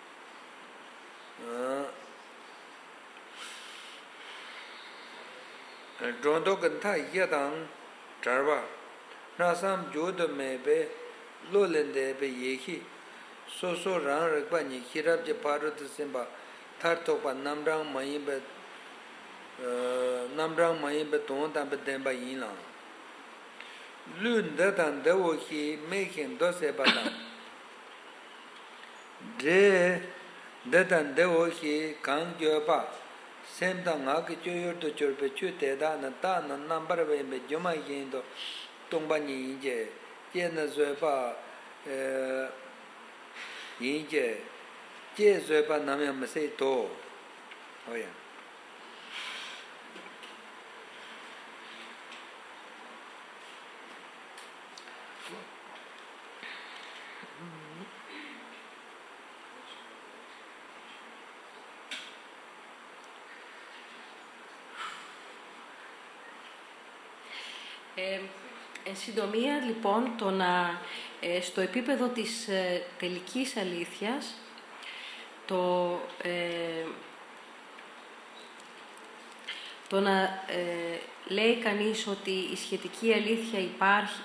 Rondo ganta yadang trava. Nasam jod mebe lolende be yehi. So rang rakba ni kirab je parut simba. Thar to pa namrang mai be ton dan be demba yinla. Lun da dan de wo hi making do se badam. De dan de wo hi kang gyo ba sem da nga ke chyo yor to chor pe chu te da na ta na number be me joma yin do tong ba ni je je na zwe ba yin je zwe ba nam ya me se to ho ya Εν συντομία, λοιπόν, στο επίπεδο της τελικής αλήθειας, το να λέει κανείς ότι η σχετική αλήθεια υπάρχει,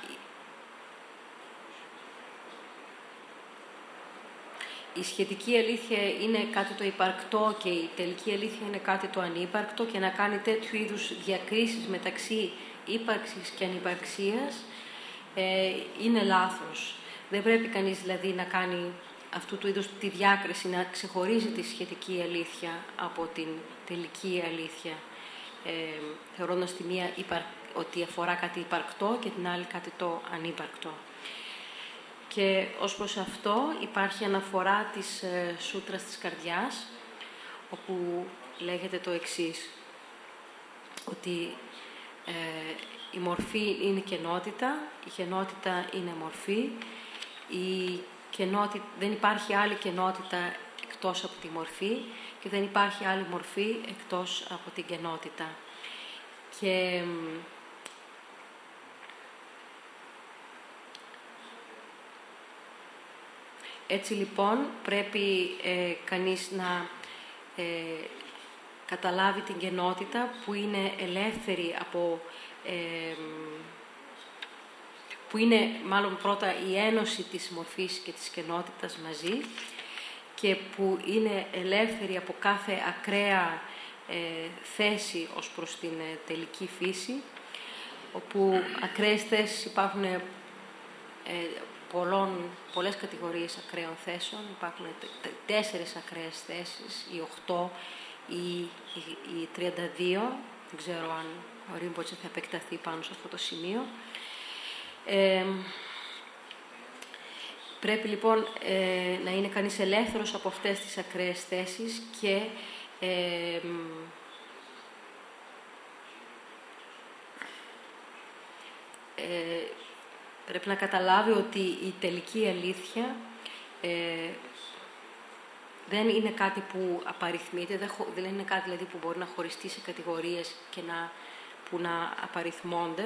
η σχετική αλήθεια είναι κάτι το υπαρκτό και η τελική αλήθεια είναι κάτι το ανύπαρκτο, και να κάνει τέτοιου είδους διακρίσεις μεταξύ ύπαρξης και ανυπαρξίας είναι λάθος. Δεν πρέπει κανείς δηλαδή να κάνει αυτού του είδους τη διάκριση, να ξεχωρίζει τη σχετική αλήθεια από την τελική αλήθεια, θεωρώντας τη μία ότι αφορά κάτι υπαρκτό και την άλλη κάτι το ανύπαρκτο. Και ως προς αυτό υπάρχει αναφορά της Σούτρας της Καρδιάς, όπου λέγεται το εξής, ότι η μορφή είναι κενότητα, η κενότητα είναι μορφή, δεν υπάρχει άλλη κενότητα εκτός από τη μορφή και δεν υπάρχει άλλη μορφή εκτός από την κενότητα. Και έτσι λοιπόν πρέπει κανείς να καταλάβει την κενότητα που είναι ελεύθερη από... που είναι μάλλον πρώτα η ένωση της μορφής και της κενότητας μαζί, και που είναι ελεύθερη από κάθε ακραία θέση ως προς την τελική φύση, όπου ακραίες θέσεις υπάρχουν πολλές κατηγορίες ακραίων θέσεων. Υπάρχουν 4 ακραίες θέσεις, οι 8 ή οι 32. Δεν ξέρω αν ο Ρίμποτσε θα επεκταθεί πάνω σε αυτό το σημείο. Πρέπει λοιπόν να είναι κανείς ελεύθερος από αυτές τις ακραίες θέσεις και πρέπει να καταλάβει ότι η τελική αλήθεια δεν είναι κάτι που απαριθμείται, δεν είναι κάτι δηλαδή που μπορεί να χωριστεί σε κατηγορίες και που να απαριθμώνται.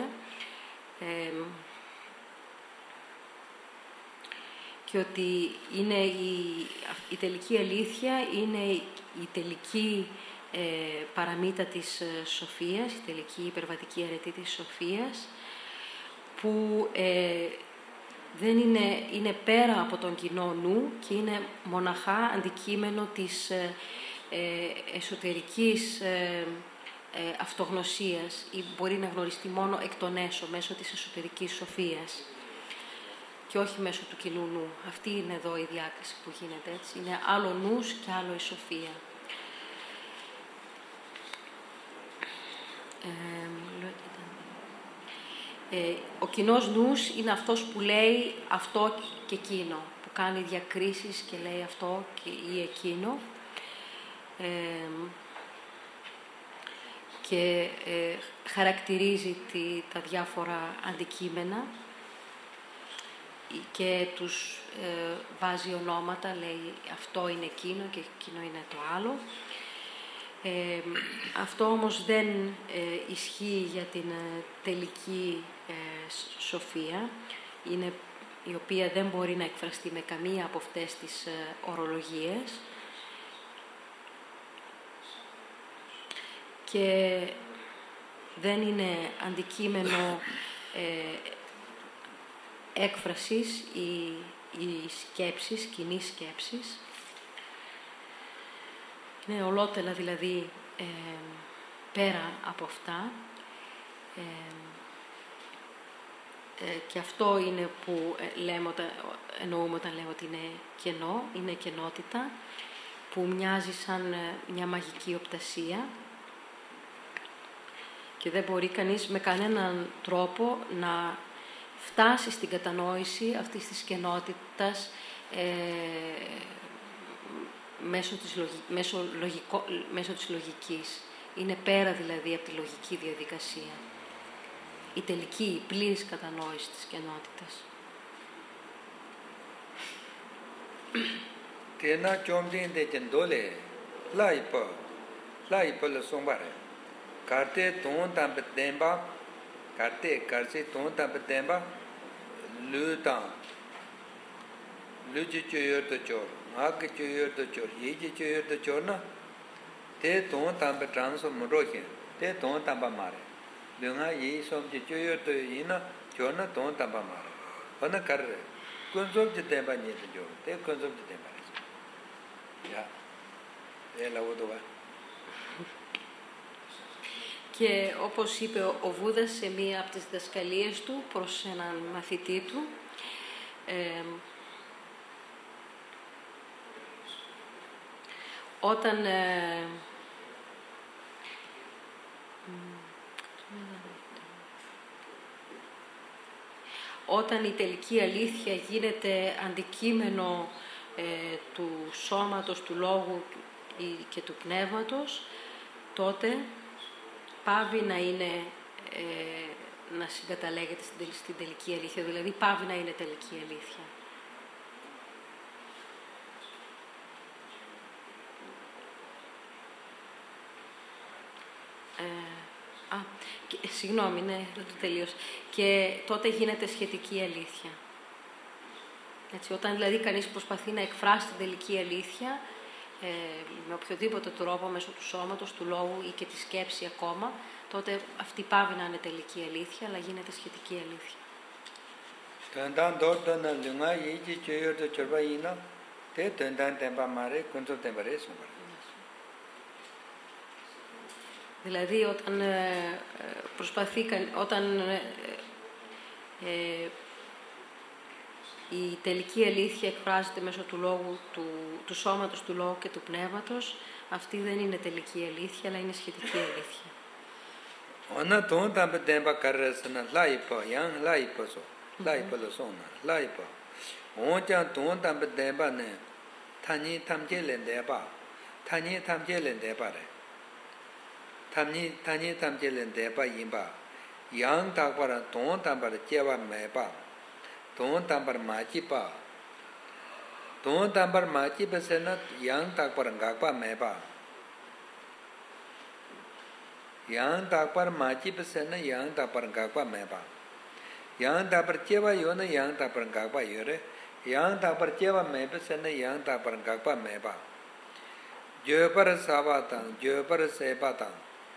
Και ότι είναι η τελική αλήθεια είναι η τελική παραμύτα της σοφίας, η τελική υπερβατική αρετή της σοφίας, που δεν είναι πέρα από τον κοινό νου και είναι μοναχά αντικείμενο της εσωτερικής αυτογνωσίας, ή μπορεί να γνωριστεί μόνο εκ των έσω, μέσω της εσωτερικής σοφίας και όχι μέσω του κοινού νου. Αυτή είναι εδώ η διάκριση που γίνεται, έτσι. Είναι άλλο νους και άλλο η σοφία. Ο κοινός νους είναι αυτός που λέει αυτό και εκείνο, που κάνει διακρίσεις και λέει αυτό ή εκείνο, και χαρακτηρίζει τα διάφορα αντικείμενα και τους βάζει ονόματα, λέει αυτό είναι εκείνο και εκείνο είναι το άλλο. Αυτό όμως δεν ισχύει για την τελική σοφία, η οποία δεν μπορεί να εκφραστεί με καμία από αυτές τις ορολογίες, και δεν είναι αντικείμενο έκφρασης ή σκέψης, κοινής σκέψης. Είναι ολότελα δηλαδή πέρα από αυτά, και αυτό είναι που εννοούμε όταν λέμε ότι είναι κενό, είναι κενότητα που μοιάζει σαν μια μαγική οπτασία και δεν μπορεί κανείς με κανέναν τρόπο να φτάσει στην κατανόηση αυτής της κενότητας μέσω της λογικής. Είναι πέρα δηλαδή από τη λογική διαδικασία. Η τελική, η πλήρης κατανόηση της κενότητας. Τένα κιόμτιντε κεντόλε, λάιπα λε σομπάρε. Κάρτε τον ταμπετέμπα, κάρτε τον ταμπετέμπα, λούταν. Luji Choyor the Chor, Mak Choyor the Chor, Yiji Choyor the Chorna, Te Ton Tamba Trans of Morokin, Te Ton Tamba Mare. Dunga Yi Som Choyor to Ina, Chorna Ton Tamba Mare. On a carre, Kunzok the Temba near the Jor, Te Kunzok the Temba. Yeah, Ella Udova. Και όπως είπε ο Βούδας σε μία από τις διδασκαλίες του προς έναν μαθητή του, όταν η τελική αλήθεια γίνεται αντικείμενο του σώματος, του λόγου και του πνεύματος, τότε πάβει να είναι, να συγκαταλέγεται στην τελική αλήθεια, δηλαδή πάβει να είναι τελική αλήθεια. Συγγνώμη, ναι, δεν το τελείωσα. Και τότε γίνεται σχετική αλήθεια. Έτσι, όταν δηλαδή κανείς προσπαθεί να εκφράσει την τελική αλήθεια, με οποιοδήποτε τρόπο, μέσω του σώματος, του λόγου ή και τη σκέψη ακόμα, τότε αυτή πάβει να είναι τελική αλήθεια, αλλά γίνεται σχετική αλήθεια. Δηλαδή, όταν η τελική αλήθεια εκφράζεται μέσω του λόγου, του σώματος, του λόγου και του πνεύματος, αυτή δεν είναι τελική αλήθεια, αλλά είναι σχετική αλήθεια. Ona ton tambe temba karresna laipa yang laipa so laipa lo sona laipa onja ton tambe temba ne thani thamje len deba thani thamje len deba re thani thamje len deba yimba yang ta para ton tambar chewa meba ton tambar machi pa ton tambar machi besena yang ta para ngakpa meba yang takpar machi pesena yang takpar gakpa meba yang takpar chewa yona yang takpar gakpa yore yang takpar chewa meba pesena yang takpar gakpa meba jopar savatang jopar sepatang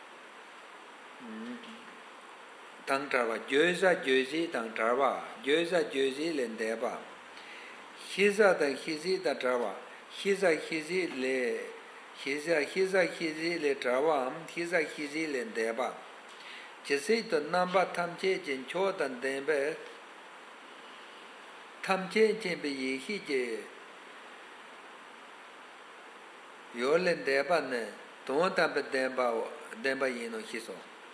tang trawa joisa joisi tang trawa joisa joisi lendeba hiza da hizi da trawa hiza hizi le Hiza le trawa, hiza le deba. Jesse the number tamche jin cho dan dembe tamche jin be yi je yo le deba ne don da be demba yino hiso.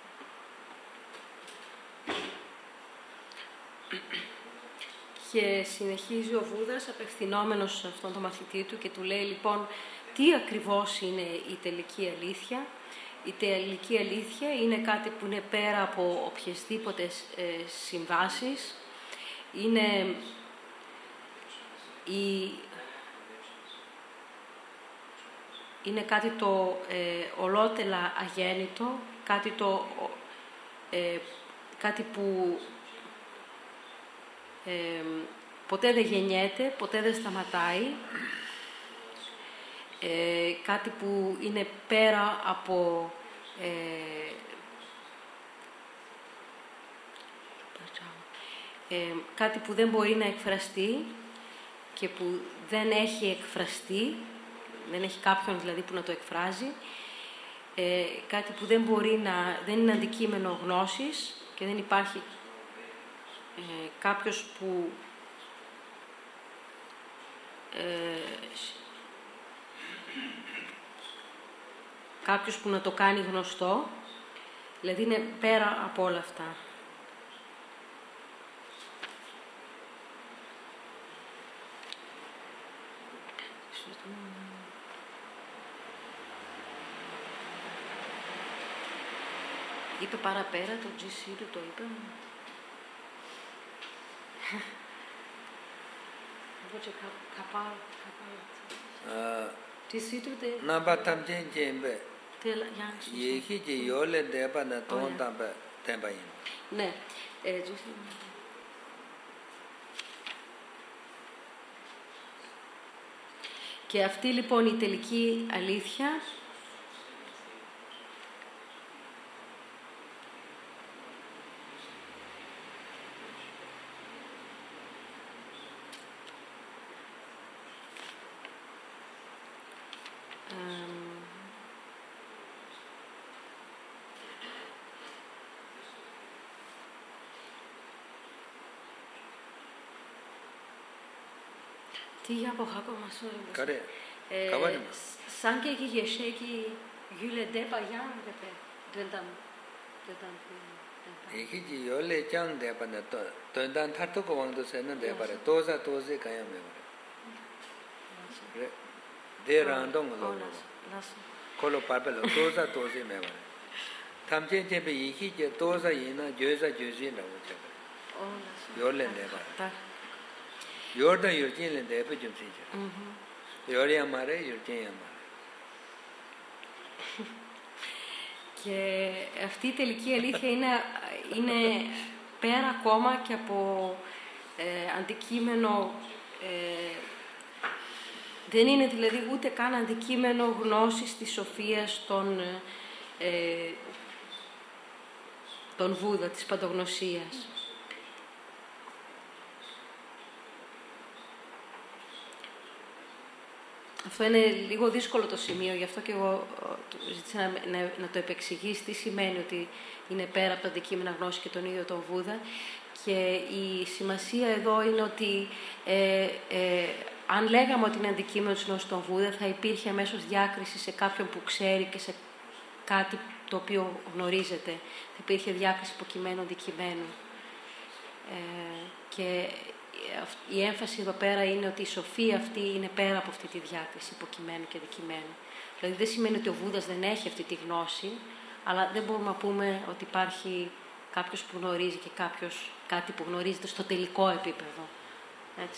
Και συνεχίζει ο Βούδας απευθυνόμενος σε αυτόν τον μαθητή του και του λέει λοιπόν τι ακριβώς είναι η τελική αλήθεια. Η τελική αλήθεια είναι κάτι που είναι πέρα από οποιασδήποτε συμβάσεις. Είναι κάτι το ολότελα αγέννητο, κάτι που ποτέ δεν γεννιέται, ποτέ δεν σταματάει, κάτι που είναι πέρα από κάτι που δεν μπορεί να εκφραστεί και που δεν έχει εκφραστεί, δεν έχει κάποιον δηλαδή που να το εκφράζει, κάτι που δεν είναι αντικείμενο γνώσης και δεν υπάρχει κάποιος που να το κάνει γνωστό, δηλαδή είναι πέρα από όλα αυτά. Είπε παραπέρα το GC του, το είπε. GC του τε... Να πατάμ τζεν τζεμπε. Yehi je yole deba na ton tamba temba yin. Ναι, GC. Και αυτή λοιπόν η τελική αλήθεια τι για από χάκο μας Καρέ. Σαν και εκεί γεσέκι γιουλεντέ παγιά δεν Iki ji yole chang de pa na to dan thar to ko wang do se na de pa re to se ka ya me ba re de ran dong lo ko lo pa pa lo to se me ba tham che che be iki je to sa yin na jö ji na wo che yole ne ba yor da yor jin le de pe jum si che yor ya ma re yor jin ya ma Και αυτή η τελική αλήθεια είναι πέρα ακόμα και από αντικείμενο, δεν είναι δηλαδή ούτε καν αντικείμενο γνώσης της σοφίας των Βούδα, της παντογνωσίας. Αυτό είναι λίγο δύσκολο το σημείο, γι' αυτό και εγώ ζήτησα να το επεξηγήσει τι σημαίνει ότι είναι πέρα από τα αντικείμενα γνώση και τον ίδιο τον Βούδα. Και η σημασία εδώ είναι ότι αν λέγαμε ότι είναι αντικείμενο της γνώσης των Βούδα, θα υπήρχε αμέσως διάκριση σε κάποιον που ξέρει και σε κάτι το οποίο γνωρίζεται. Θα υπήρχε διάκριση υποκειμένου αντικειμένου. Και η έμφαση εδώ πέρα είναι ότι η σοφία αυτή είναι πέρα από αυτή τη διάκριση υποκειμένου και αντικειμένου. Δηλαδή δεν σημαίνει ότι ο Βούδας δεν έχει αυτή τη γνώση, αλλά δεν μπορούμε να πούμε ότι υπάρχει κάποιος που γνωρίζει και κάποιος κάτι που γνωρίζεται στο τελικό επίπεδο. Έτσι.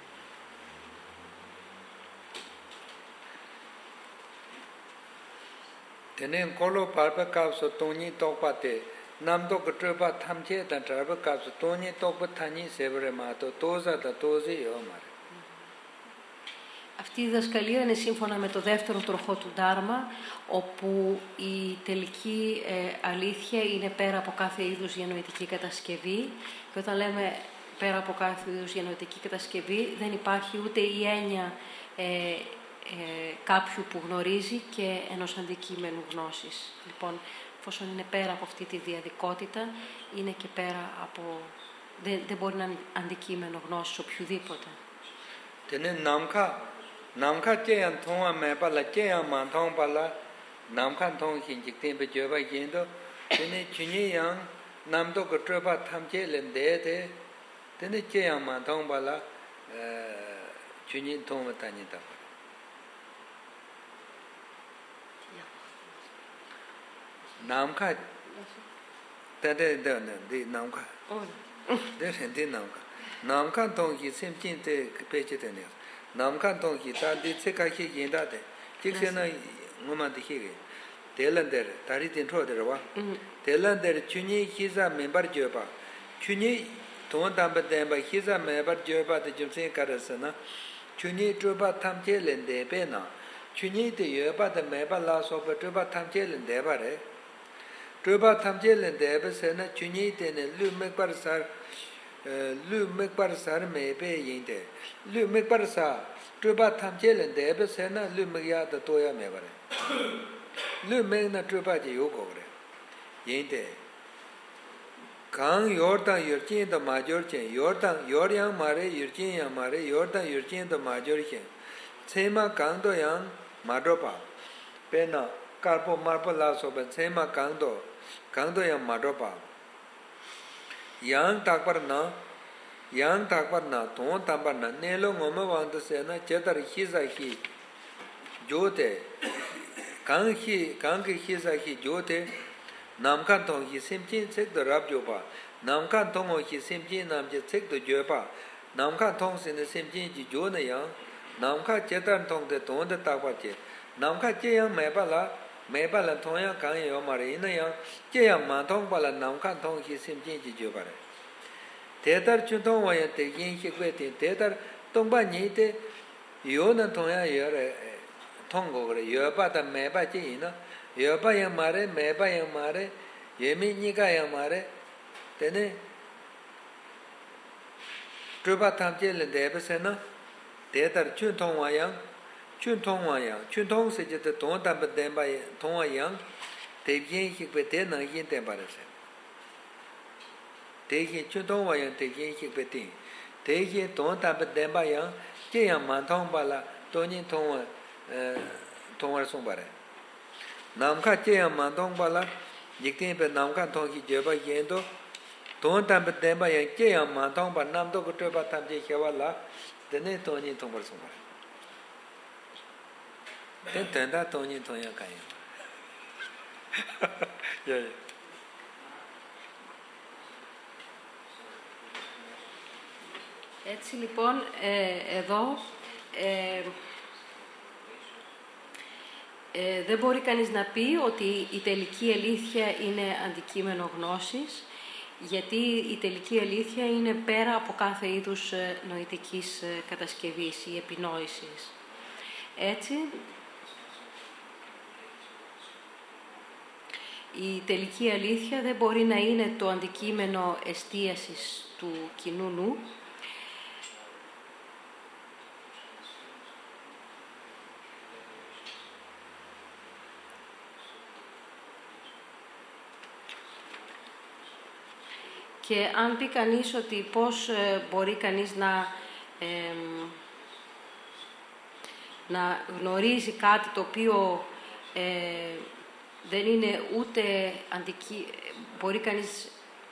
Tenen kolo parpa kapso toni tokpate namdo kutrpa thamche dan trapa kapso toni tokpa thani sebre mato toza da tozi yomare. Αυτή η διδασκαλία είναι σύμφωνα με το δεύτερο τροχό του Ντάρμα, όπου η τελική αλήθεια είναι πέρα από κάθε είδους διανοητική κατασκευή. Και όταν λέμε πέρα από κάθε είδους διανοητική κατασκευή, δεν υπάρχει ούτε η έννοια κάποιου που γνωρίζει και ενός αντικείμενου γνώσης. Λοιπόν, εφόσον είναι πέρα από αυτή τη διαδικότητα, είναι και πέρα από... Δεν μπορεί να είναι αντικείμενο γνώσης οποιουδήποτε. Namkha cheyan thongwa me pala cheyan man thong pala namkha thong hin jik tin pe joba yin do tene chunyi yang namdo ko troba thamche len de de tene cheyan man thong pala chunyi thong ma tani ta namkha tade de namkha de namkha thong hi sem chin te pe che de ne Namkan tongki ta di tsekaki yinda de jikse na ngoma de hige delander tari tin tro de wa delander chuni hiza member joba chuni ton damba damba hiza member joba de jimse karasana chuni joba tamje lende be na chuni de yoba de member la so ba joba tamje lende ba re joba tamje lende be se na chuni de ne lu member sar lu mekbar sar me be yinde lu mekbar sa truba thamche len de be se na lu megya da to ya me bare lu me na truba ji yo ko re yinde kang yordan yurchin da major chen yordan yoryang mare yurchin ya mare yordan yurchin da major chen sema kang do yang madropa pe na karpo marpo la so be sema kang do yang madropa yang takbar na ton tambar na nelo ngoma wang to se na chetar hiza hi jote kang ki hiza hi jote namkan tong hi simchin sek do rab jo pa namkan tong hi simchin nam je sek do jo pa namkan tong sin simchin ji jo na yang namka chetar tong de ton de takbar che namka che yang me pa la tong yang kang yo ma re na yang che yang ma tong pa la namkan tong hi simchin ji jo pa re Tedar chutong waya te yin hikwe te tedar tongpa nyi te 요는 통야 여래 통고 그래 여바다 매바지나 여바야 말에 매바야 말에 예민이가야 말에 되네 주바 탐제를 대베세나 대달 춘통와양 춘통세제도 동담바 덴바에 통와양 대비행 식베 대는 인대바르세 대기 춘통와양 대기 식베 대기 동담바 덴바양 제양 만통발라 돈인 통와 통화 송바래 남카 제양 만통발라 직대베 남카 통기 제바 yen도 동담바 덴바양 제양 만통바 남도 그트바 탐제 개발라 되네 돈인 통발 송바래 된다 돈인 통야 가요 예 Έτσι λοιπόν, εδώ δεν μπορεί κανείς να πει ότι η τελική αλήθεια είναι αντικείμενο γνώσης, γιατί η τελική αλήθεια είναι πέρα από κάθε είδους νοητικής κατασκευής ή επινόησης. Έτσι, η τελική αλήθεια δεν μπορεί να είναι το αντικείμενο εστίασης του κοινού νου, και αν πει κανείς ότι πώς μπορεί κανείς να γνωρίζει κάτι το οποίο δεν είναι ούτε μπορεί κανείς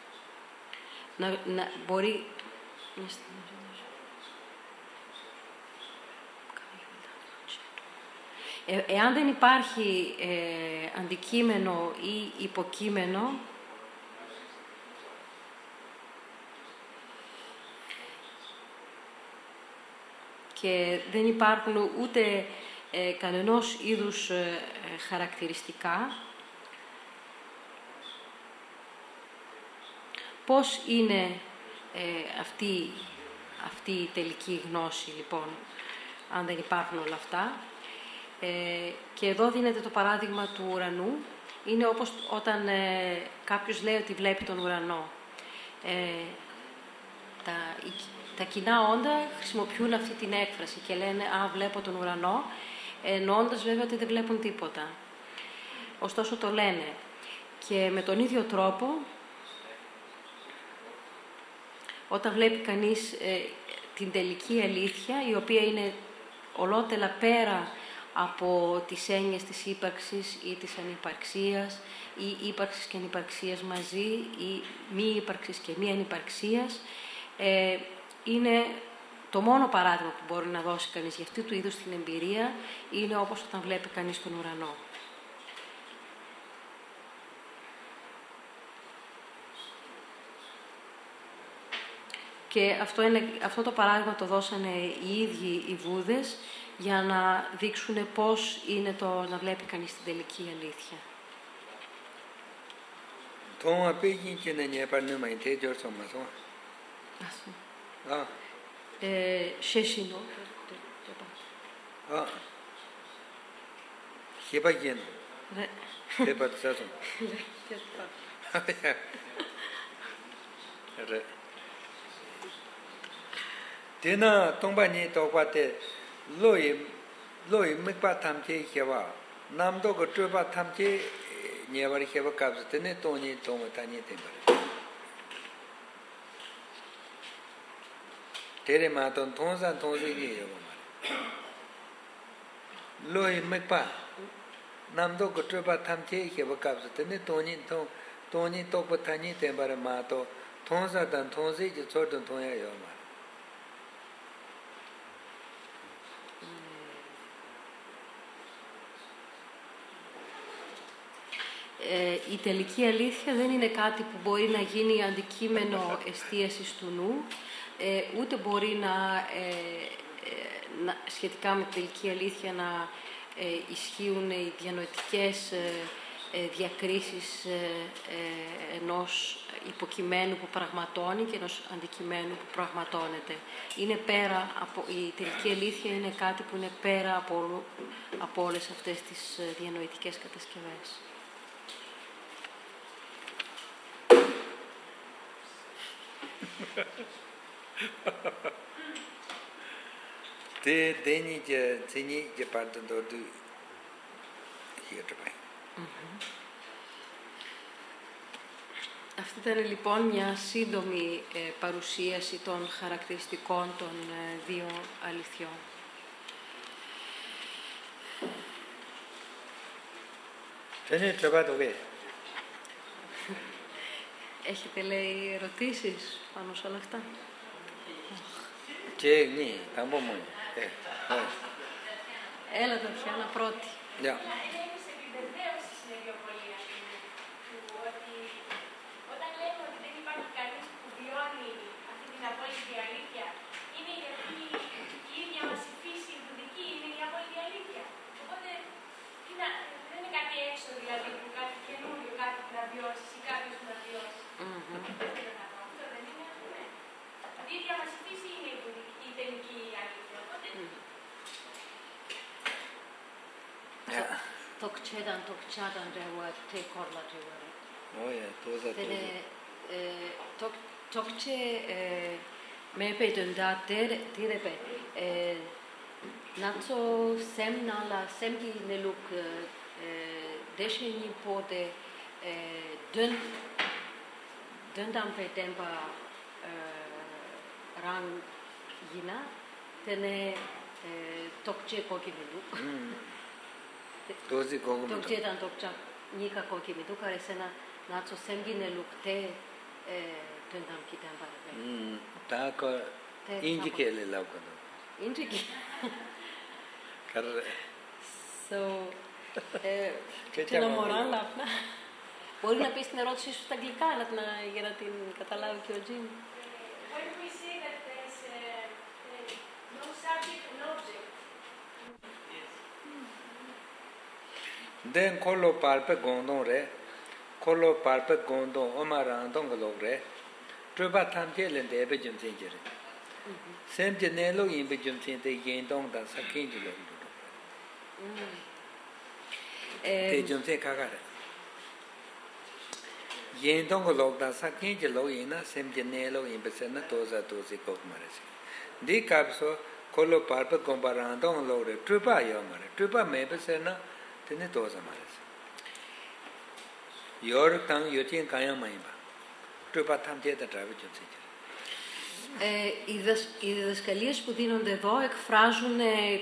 να μπορεί... Εάν δεν υπάρχει αντικείμενο ή υποκείμενο, και δεν υπάρχουν ούτε κανενός είδους χαρακτηριστικά, πώς είναι αυτή η τελική γνώση, λοιπόν, αν δεν υπάρχουν όλα αυτά. Και εδώ δίνεται το παράδειγμα του ουρανού. Είναι όπως όταν κάποιος λέει ότι βλέπει τον ουρανό. Τα κοινά όντα χρησιμοποιούν αυτή την έκφραση και λένε «Α, βλέπω τον ουρανό», εννοώντας βέβαια ότι δεν βλέπουν τίποτα. Ωστόσο το λένε. Και με τον ίδιο τρόπο, όταν βλέπει κανείς την τελική αλήθεια, η οποία είναι ολότελα πέρα από τις έννοιες της ύπαρξης ή της ανυπαρξίας, ή ύπαρξης και ανυπαρξίας μαζί, ή μη ύπαρξης και μη ανυπαρξίας, είναι το μόνο παράδειγμα που μπορεί να δώσει κανείς για αυτού του είδους την εμπειρία, είναι όπως όταν βλέπει κανείς τον ουρανό. Και αυτό το παράδειγμα το δώσανε οι ίδιοι οι Βούδες για να δείξουν πώς είναι το να βλέπει κανείς την τελική αλήθεια. Σέσινο. Χεπαγγένο. Δεν πατήσασαι. Ρε. Τένα τόμπανι το πάτε λόι μεκπα τάμκε χεβα. Νάμδο κοτροπα τάμκε νιαβαρι χεβα κάψε. Τένε τόνι τόμα τάνι τέμπαρε. Tere ma ton thonsan thonsi ni yo ma loi mekpa namdo kotropa thamche ke bakap se ne toni to pathani te bar ma to thonsa dan thonsi je chot don thon ya yo ma η τελική αλήθεια δεν είναι κάτι που μπορεί να γίνει αντικείμενο εστίασης του νου, ούτε μπορεί σχετικά με την τελική αλήθεια να ισχύουν οι διανοητικές διακρίσεις ενός υποκειμένου που πραγματώνει και ενός αντικειμένου που πραγματώνεται. Είναι πέρα από, η τελική αλήθεια είναι κάτι που είναι πέρα από όλες αυτές τις διανοητικές κατασκευές. Αυτή ήταν λοιπόν μια σύντομη παρουσίαση των χαρακτηριστικών των δύο αληθιών. Έχετε, λέει, ερωτήσεις πάνω σε όλα αυτά? Έλα Τατιάνα πρώτη. Όταν λέμε ότι δεν υπάρχει κανείς που βιώνει αυτή την απόλυτη αλήθεια, είναι γιατί η ίδια μας η φύση η βουδική είναι η απόλυτη αλήθεια. Οπότε δεν είναι κάτι έξω, δηλαδή, που κάτι καινούριο, κάτι που να βιώσεις ή κάποιος που να βιώσει. Αυτό δεν είναι, ναι. Η ίδια μας η φύση είναι η τελική αλήθεια. Οπότε... Tokchedan rewa te korla reware. Oh yeah, toza. Tokche me pe dunda tirepe. Natso sem nala semgi neluk desheni pode dundam pe tempa rang gina tene tokche koki neluk. Tozi kogu. Tokche dan tokcha nika koki midu kare sena natso semgi neluk te dundam ki tempa re. Ta ko inji kele laukado. Inji ki. So, την μωράλα αυτά. Μπορεί να πεις την ερώτησή σου στα αγγλικά για να την καταλάβει και ο Τζιμ. When we say that there's no subject and object. Den kolo parpe gondon re, kolo parpe gondon omarandon galog re, truba tamje lende ebe jumsin jere. Semje nelo imbe jumsin te yendong da sakin jilo. Te jumsin kagare. Yendong galog da sakin jilo ina semje nelo imbe sena toza tozi kok maresi. Di kapso kolo parpe gombarandon galog re, truba yomare, truba mebe sena tene toza maresi. Yor tang yotin kaya maimba. Truba tamje da trabe jumsin jere. Οι διδασκαλίες που δίνονται εδώ εκφράζουν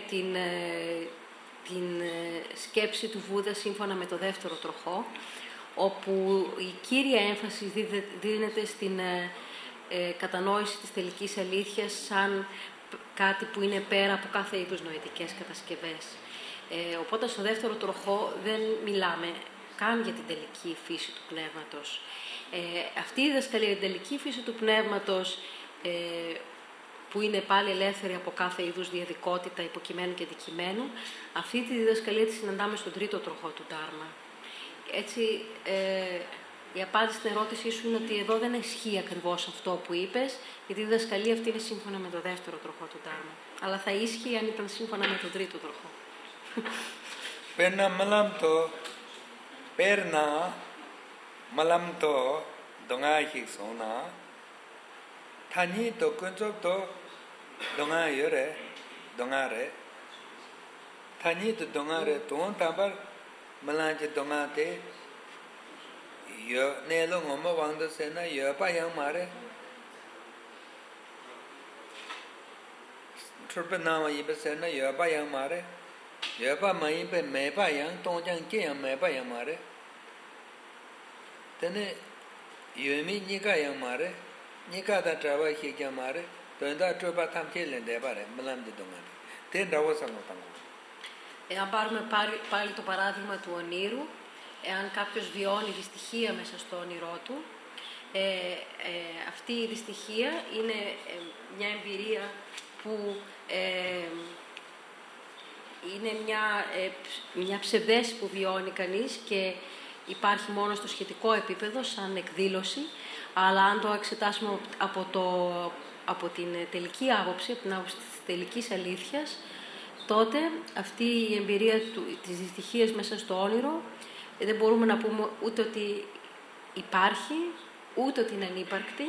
την σκέψη του Βούδα σύμφωνα με το δεύτερο τροχό, όπου η κύρια έμφαση δίνεται στην κατανόηση της τελικής αλήθειας σαν κάτι που είναι πέρα από κάθε είδους νοητικές κατασκευές. Οπότε στο δεύτερο τροχό δεν μιλάμε καν για την τελική φύση του πνεύματος. Αυτή η διδασκαλία, η τελική φύση του πνεύματος, που είναι πάλι ελεύθερη από κάθε είδους διαδικότητα υποκειμένου και αντικειμένου, αυτή τη διδασκαλία τη συναντάμε στον τρίτο τροχό του Ντάρμα. Έτσι, η απάντηση στην ερώτησή σου είναι ότι εδώ δεν ισχύει ακριβώς αυτό που είπες, γιατί η διδασκαλία αυτή είναι σύμφωνα με το δεύτερο τροχό του Ντάρμα. Αλλά θα ίσχυε αν ήταν σύμφωνα με τον τρίτο τροχό. Perna malam to donga hiksona thani to kunjok to donga yore donga re thani to donga re ton tabar malanche donga te yo nelo ngomo wangdo sena yo pa yang mare trupe nama yibe sena yo pa yang mare yo pa mai pe me pa yang tong jang ke yang me pa yang mare tene yomi nika yang mare nika da trawa hi kya mare to da trupa tham ke len de bare malam de donga ten rawo sang tango. Εάν πάρουμε πάλι το παράδειγμα του ονείρου, εάν κάποιος βιώνει δυστυχία μέσα στο όνειρό του, αυτή η δυστυχία είναι μια εμπειρία που είναι μια ψευδέση που βιώνει κανείς και υπάρχει μόνο στο σχετικό επίπεδο, σαν εκδήλωση, αλλά αν το εξετάσουμε από την τελική άποψη, από την άποψη της τελικής αλήθειας, τότε αυτή η εμπειρία της δυστυχίας μέσα στο όνειρο δεν μπορούμε να πούμε ούτε ότι υπάρχει, ούτε ότι είναι ανύπαρκτη,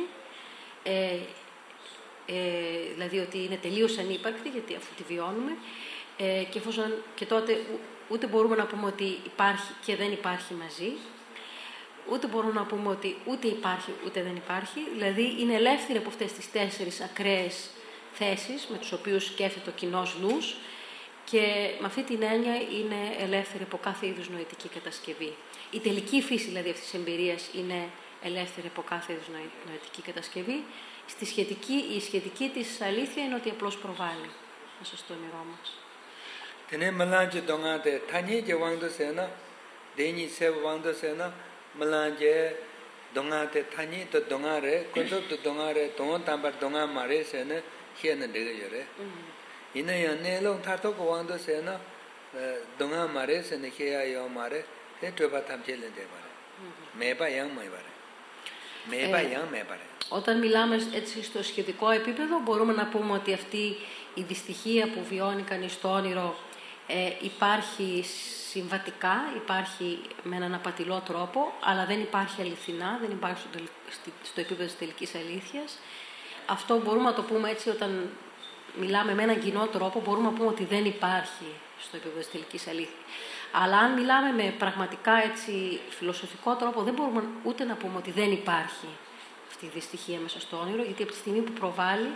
δηλαδή ότι είναι τελείως ανύπαρκτη, γιατί αφού τη βιώνουμε, και τότε ούτε μπορούμε να πούμε ότι υπάρχει και δεν υπάρχει μαζί, ούτε μπορούμε να πούμε ότι ούτε υπάρχει ούτε δεν υπάρχει, δηλαδή είναι ελεύθερη από αυτές τις 4 ακραίες θέσεις με τους οποίους σκέφτεται ο κοινός νους, και με αυτή την έννοια είναι ελεύθερη από κάθε είδους νοητική κατασκευή. Η τελική φύση δηλαδή αυτής της εμπειρίας είναι ελεύθερη από κάθε είδους νοητική κατασκευή. Η σχετική της αλήθεια είναι ότι απλώς προβάλλει μέσα στο όνειρό μας. Τενέ μελάντζε ντογάτε, τανί και βάνδο σένα, δένι σε βάνδο σένα, μελάντζε ντογάτε, τανί το ντογάρε, κοντόπ το ντογάρε, τον τάμπαρ ντογά μαρέ σένα, χένε ντεγε είναι για νέλο θάρτοκ βάνδο σένα, ντογά μαρέ σένα, χέα ιό μαρέ, δεν τρέπα τάμπτελεν τέπαρε. Μέπα ιάν μέπαρε. Μέπα ιάν μέπαρε. Όταν μιλάμε έτσι στο σχετικό επίπεδο, μπορούμε να πούμε ότι αυτή η δυστυχία που βιώνει κανείς στο όνειρο υπάρχει συμβατικά, υπάρχει με έναν απατηλό τρόπο, αλλά δεν υπάρχει αληθινά, δεν υπάρχει στο επίπεδο της τελικής αλήθειας. Αυτό μπορούμε να το πούμε έτσι όταν μιλάμε με έναν κοινό τρόπο, μπορούμε να πούμε ότι δεν υπάρχει στο επίπεδο της τελικής αλήθειας. Αλλά αν μιλάμε με πραγματικά έτσι φιλοσοφικό τρόπο, δεν μπορούμε ούτε να πούμε ότι δεν υπάρχει αυτή η δυστυχία μέσα στο όνειρο, γιατί από τη στιγμή που προβάλλει,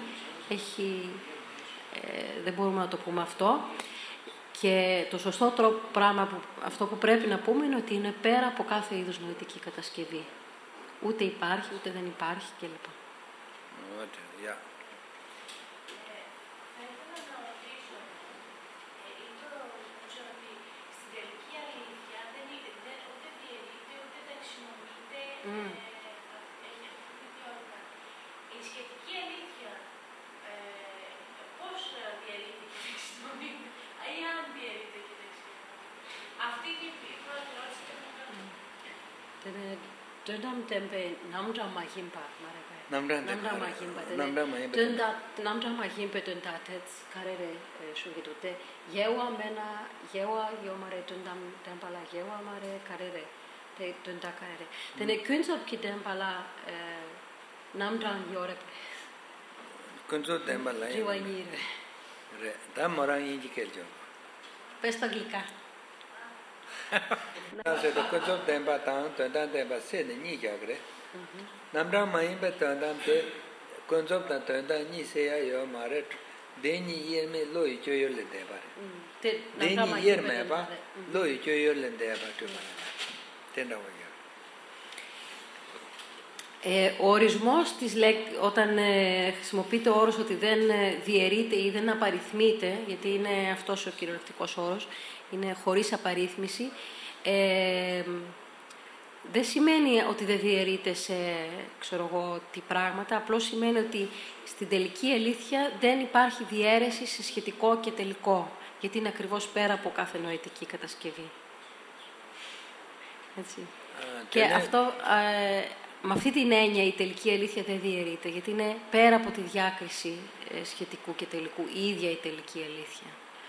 δεν μπορούμε να το πούμε αυτό. Και το σωστό πράγμα, αυτό που πρέπει να πούμε, είναι ότι είναι πέρα από κάθε είδους νοητική κατασκευή. Ούτε υπάρχει, ούτε δεν υπάρχει κλπ. Η σχετική αλήθεια πώς διαλύεται και εξιστρώνει, ή αν διαλύεται και εξιστρώνει. Αυτή είναι η πρώτη ερώτηση που θα κάνω. Döndam tempe namra mahimpa marebe. Namra mahimpa. Namra mahimpa dönda tets karere shugitote. Yewa mena yewa yomare döndam tempala yewa mare karere. Te dönda karere. Tene kunsop ki tempala namra yore. Kunsop tempala. Riwanyire. Re. Da moran inji keljo. Πες τα αγγλικά. Se to kunsop tempa tang dönda tempa se ne ni ja gre. Namra mahimpa dönda te kunsop ta dönda ni se ya yo mare deni yeme lo yu jo yo le de ba. Deni yeme ba lo yu jo yo le de ba tu ba. Tenda wa ya. Ο ορισμός της όταν χρησιμοποιείται ο όρος ότι δεν διαιρείται ή δεν απαριθμείται, γιατί είναι αυτός ο κυριολεκτικός όρος, είναι χωρίς απαρίθμηση, δεν σημαίνει ότι δεν διαιρείται σε τι πράγματα, απλώς σημαίνει ότι στην τελική αλήθεια δεν υπάρχει διαίρεση σε σχετικό και τελικό, γιατί είναι ακριβώς πέρα από κάθε νοητική κατασκευή. Έτσι. Και αυτό... με αυτή την έννοια η τελική αλήθεια δεν διαιρείται, γιατί είναι πέρα από τη διάκριση σχετικού και τελικού, η ίδια η τελική αλήθεια.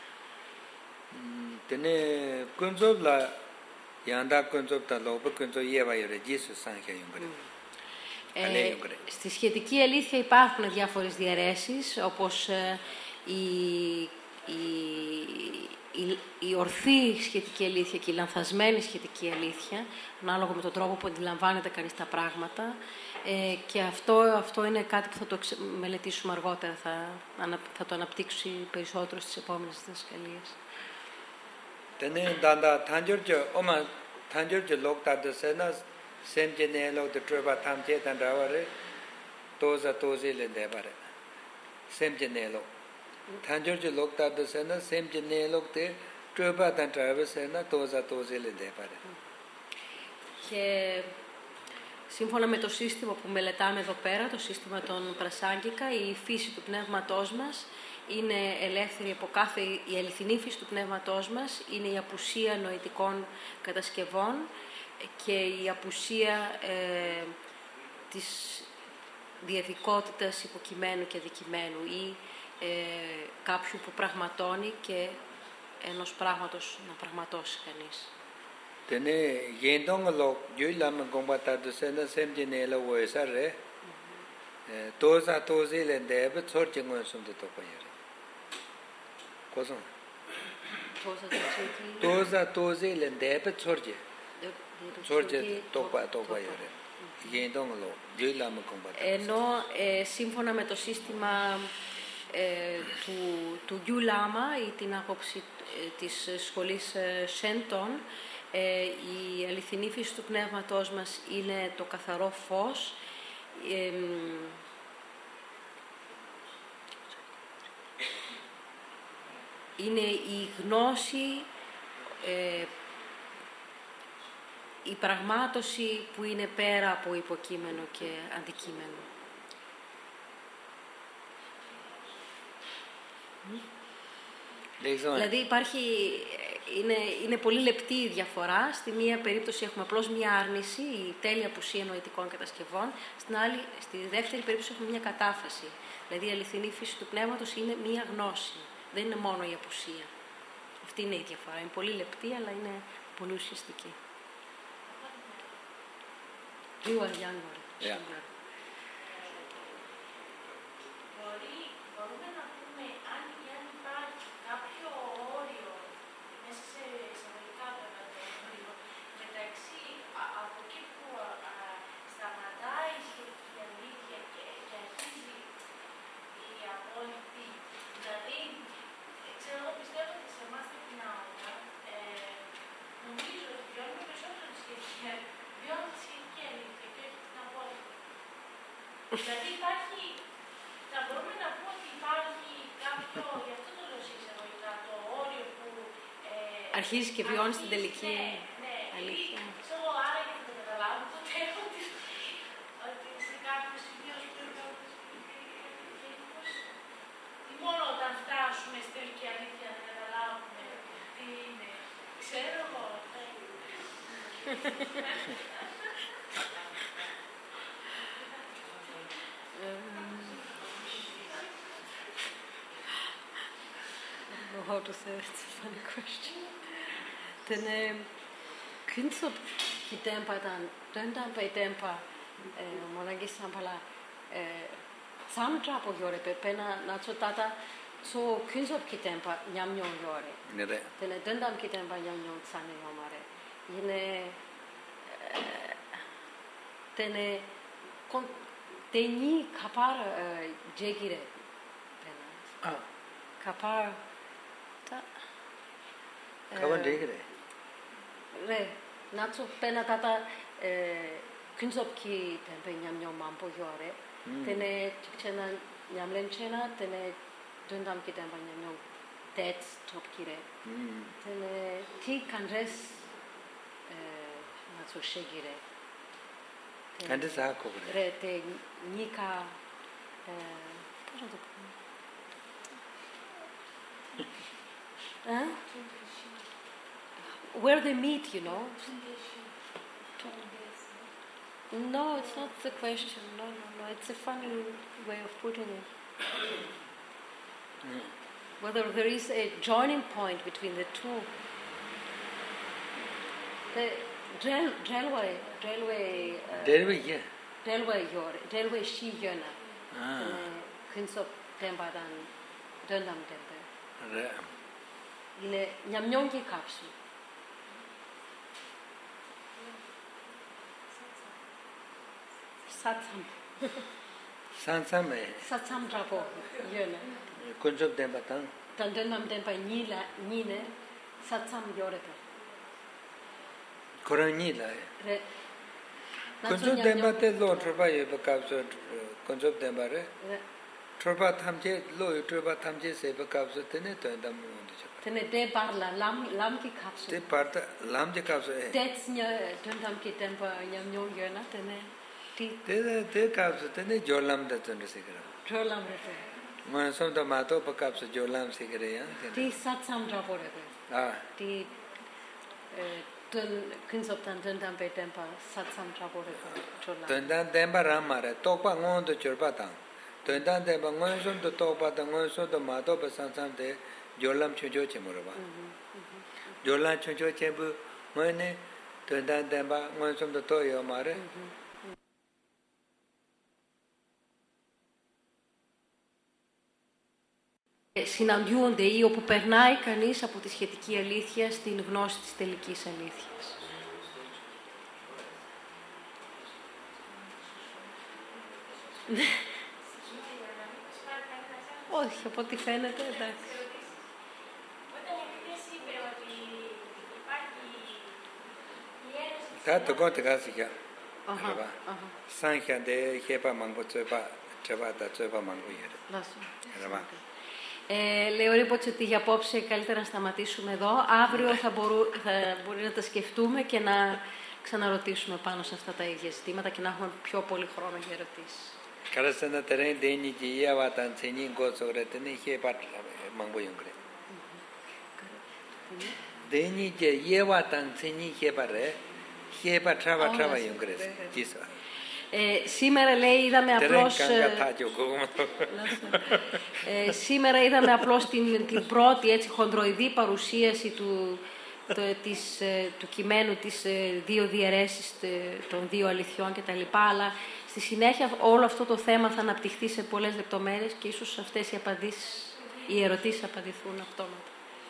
Τενέ κουντζόπλα, γιάντα κουντζόπτα λόγω κουντζόπ ιέβα ιωρε τζίσου σάνχια ιόγκρε. Στη σχετική αλήθεια υπάρχουν διάφορες διαιρέσεις, όπως η ορθή σχετική αλήθεια και η λανθασμένη σχετική αλήθεια, ανάλογα με τον τρόπο που αντιλαμβάνεται κανείς τα πράγματα, και αυτό είναι κάτι που θα το μελετήσουμε αργότερα, θα το αναπτύξει περισσότερο στις επόμενες διδασκαλίες. Τενέ δάντα τάντζορτζο λόγτα δεσένα σέντζενέ λόγτα τρέβα τάμτζέ ταντράβαρε τόζα τόζε λεντέβαρε σέντζενέ λόγ. Τάντζορτζο λόγτα δεσένα σέντζενέ λόγτε τρέβα ταντράβαρε τόζα τόζε λεντέβαρε. Και σύμφωνα με το σύστημα που μελετάμε εδώ πέρα, το σύστημα των Πρασάγκικα, η φύση του πνεύματός μας είναι ελεύθερη από η αληθινή φύση του πνεύματός μας είναι η απουσία νοητικών κατασκευών, και η απουσία της διαδικότητας υποκειμένου και δικημένου ή κάποιου που πραγματώνει και ενός πράγματος να πραγματώσει κανείς. Τενέ γέντον λοκ γιουλάμ κομπάτα δσένα σέμჯενέλα βοεσάρε τόζα τόζίλε ντέβ τσόρτιγκον σум데 τοπ아야래. 고성. τόζα τόζίλε ντέβ τσόρτje. τσόρτje τοπ아야래. γέντον λοκ γιουλάμ κομπάτα. Ενώ σύμφωνα με το σύστημα του Γιου Λάμα ή την άποψη της σχολής Σέντον, η αληθινή φύση του πνεύματός μας είναι το καθαρό φως, είναι η γνώση, η πραγμάτωση που είναι πέρα από υποκείμενο και αντικείμενο. Δηλαδή είναι πολύ λεπτή η διαφορά. Στη μία περίπτωση έχουμε απλώς μία άρνηση, η τέλεια απουσία νοητικών κατασκευών. Στη δεύτερη περίπτωση έχουμε μία κατάφαση. Δηλαδή η αληθινή φύση του πνεύματος είναι μία γνώση. Δεν είναι μόνο η απουσία. Αυτή είναι η διαφορά. Είναι πολύ λεπτή, αλλά είναι πολύ ουσιαστική. You are younger. Yeah. Μπορούμε να πούμε αν υπάρχει κάποιο όριο μέσα σε εισαγωγικά μεταξύ από εκεί που σταματάει η σχετική αλήθεια και αρχίζει η απόλυτη. Δηλαδή, ξέρω, πιστεύω ότι σε εμάς την κοινότητα νομίζω ότι βιώνουμε περισσότερο τη σχετική αλήθεια και όχι την απόλυτη. Δηλαδή υπάρχει. Θα μπορούμε να πούμε ότι υπάρχει κάποιο, γι' αυτό το λέω εισαγωγικά, το όριο που αρχίζει και βιώνει την τελική αλήθεια. Ξέρω, άρα για να το καταλάβω, τότε ότι σε κάποιο σημείο ή μόνο όταν φτάσουμε στη τελική αλήθεια να καταλάβουμε τι είναι. Ξέρω εγώ. How to say it's a funny question. Den kunskap kitempa dan tempa monagi sampala samtra po yore pena na tata so kunskap kitempa nyamnyon yore. 네네. Den dan kitempa nyamnyon sane yomare. Yine teni kapar jegire pena. Kapar 가만 되기래. 네, 나초 페나 타타 근접기 템페 냠냠 mampo 요래. 테네 직체나 냠렌체나 테네 dun담기 템페 냠냠 데츠 톱기래. 테네 티 칸레스 나초 셰기래. 간데스 하고 그래. 그래, 테 니카 뭐라도 where they meet, you know. No, it's not the question. No. It's a funny way of putting it. Whether there is a joining point between the two. The railway, yeah. railway she yona. Kunskap tembadan döndam tembe. 그래. Είναι 냠뇽기 값이. 산삼에. 사참라고 이거는. 군접 대바탕. 단단남 된바 니네 사참 요래다. 그런 일이야. 그래. 군접 대바때 로 트바에 바깝서 군접 대바래. 네. 트바 탐제 로 트바 탐제 세 바깝서 때네 된다면 되죠. Tene de parla lam ki kapsu. De parta lam je kapsu. That's nya dundam ki tempa nyam nyong yona tene ti. De kapsu tene jolam da tene sikra. Jolam rete. Man som da mato pa kapsu jolam sikra ya. Ti satsam rapore. Ah. Ti 근접단 전단 배tempa 사참 잡으래서 졸라. Tundan tempa ramare, tokpa ngondo churpatang. Tundan tempa ngonsonto tokpata ngonsonto matopa sansamte jolam chuncho chemuraba. Jolam chuncho chembu ngoyne tundan tempa ngonsonto toyo mare. Συναντιούνται ή όπου περνάει κανείς από τη σχετική αλήθεια στην γνώση της τελικής αλήθειας. Όχι, από ό,τι φαίνεται, εντάξει. Όταν ο Χριστός είπε ότι υπάρχει η αίρεση της Τα το κόντε κάσικια. Αχα. Σάνχιαντε χέπα μαγκο τσέπα τσέπα μαγκο γέρε. Λέω Ρίμποτς ότι για απόψε καλύτερα να σταματήσουμε εδώ. Αύριο θα μπορεί να τα σκεφτούμε και να ξαναρωτήσουμε πάνω σε αυτά τα ίδια ζητήματα και να έχουμε πιο πολύ χρόνο για ερωτήσεις. Καρασένα τερέν δένει και η αβάταν τσενήν κότσογρε τενή χέπα μαγκο γιόγκρε. Δένει και η αβάταν τσενήν χέπα ρε, χέπα τράβα γιόγκρε. Σήμερα λέει είδαμε απλώς σήμερα είδαμε απλώς την πρώτη έτσι χοντροειδή παρουσίαση του κειμένου της δύο διαιρέσεις των δύο αληθιών κτλ. Αλλά στη συνέχεια όλο αυτό το θέμα θα αναπτυχθεί σε πολλές λεπτομέρειες και ίσως αυτές οι ερωτήσεις απαντηθούν αυτόματα.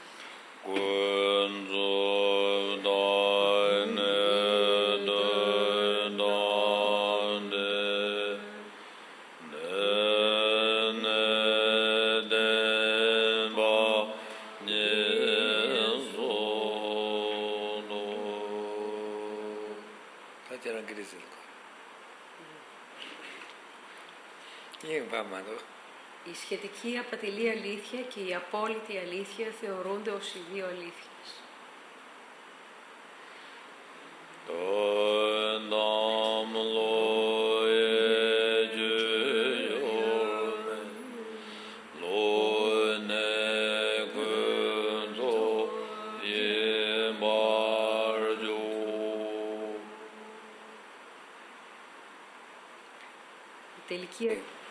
Η σχετική απατηλή αλήθεια και η απόλυτη αλήθεια θεωρούνται ως οι δύο αλήθειες. Η τελική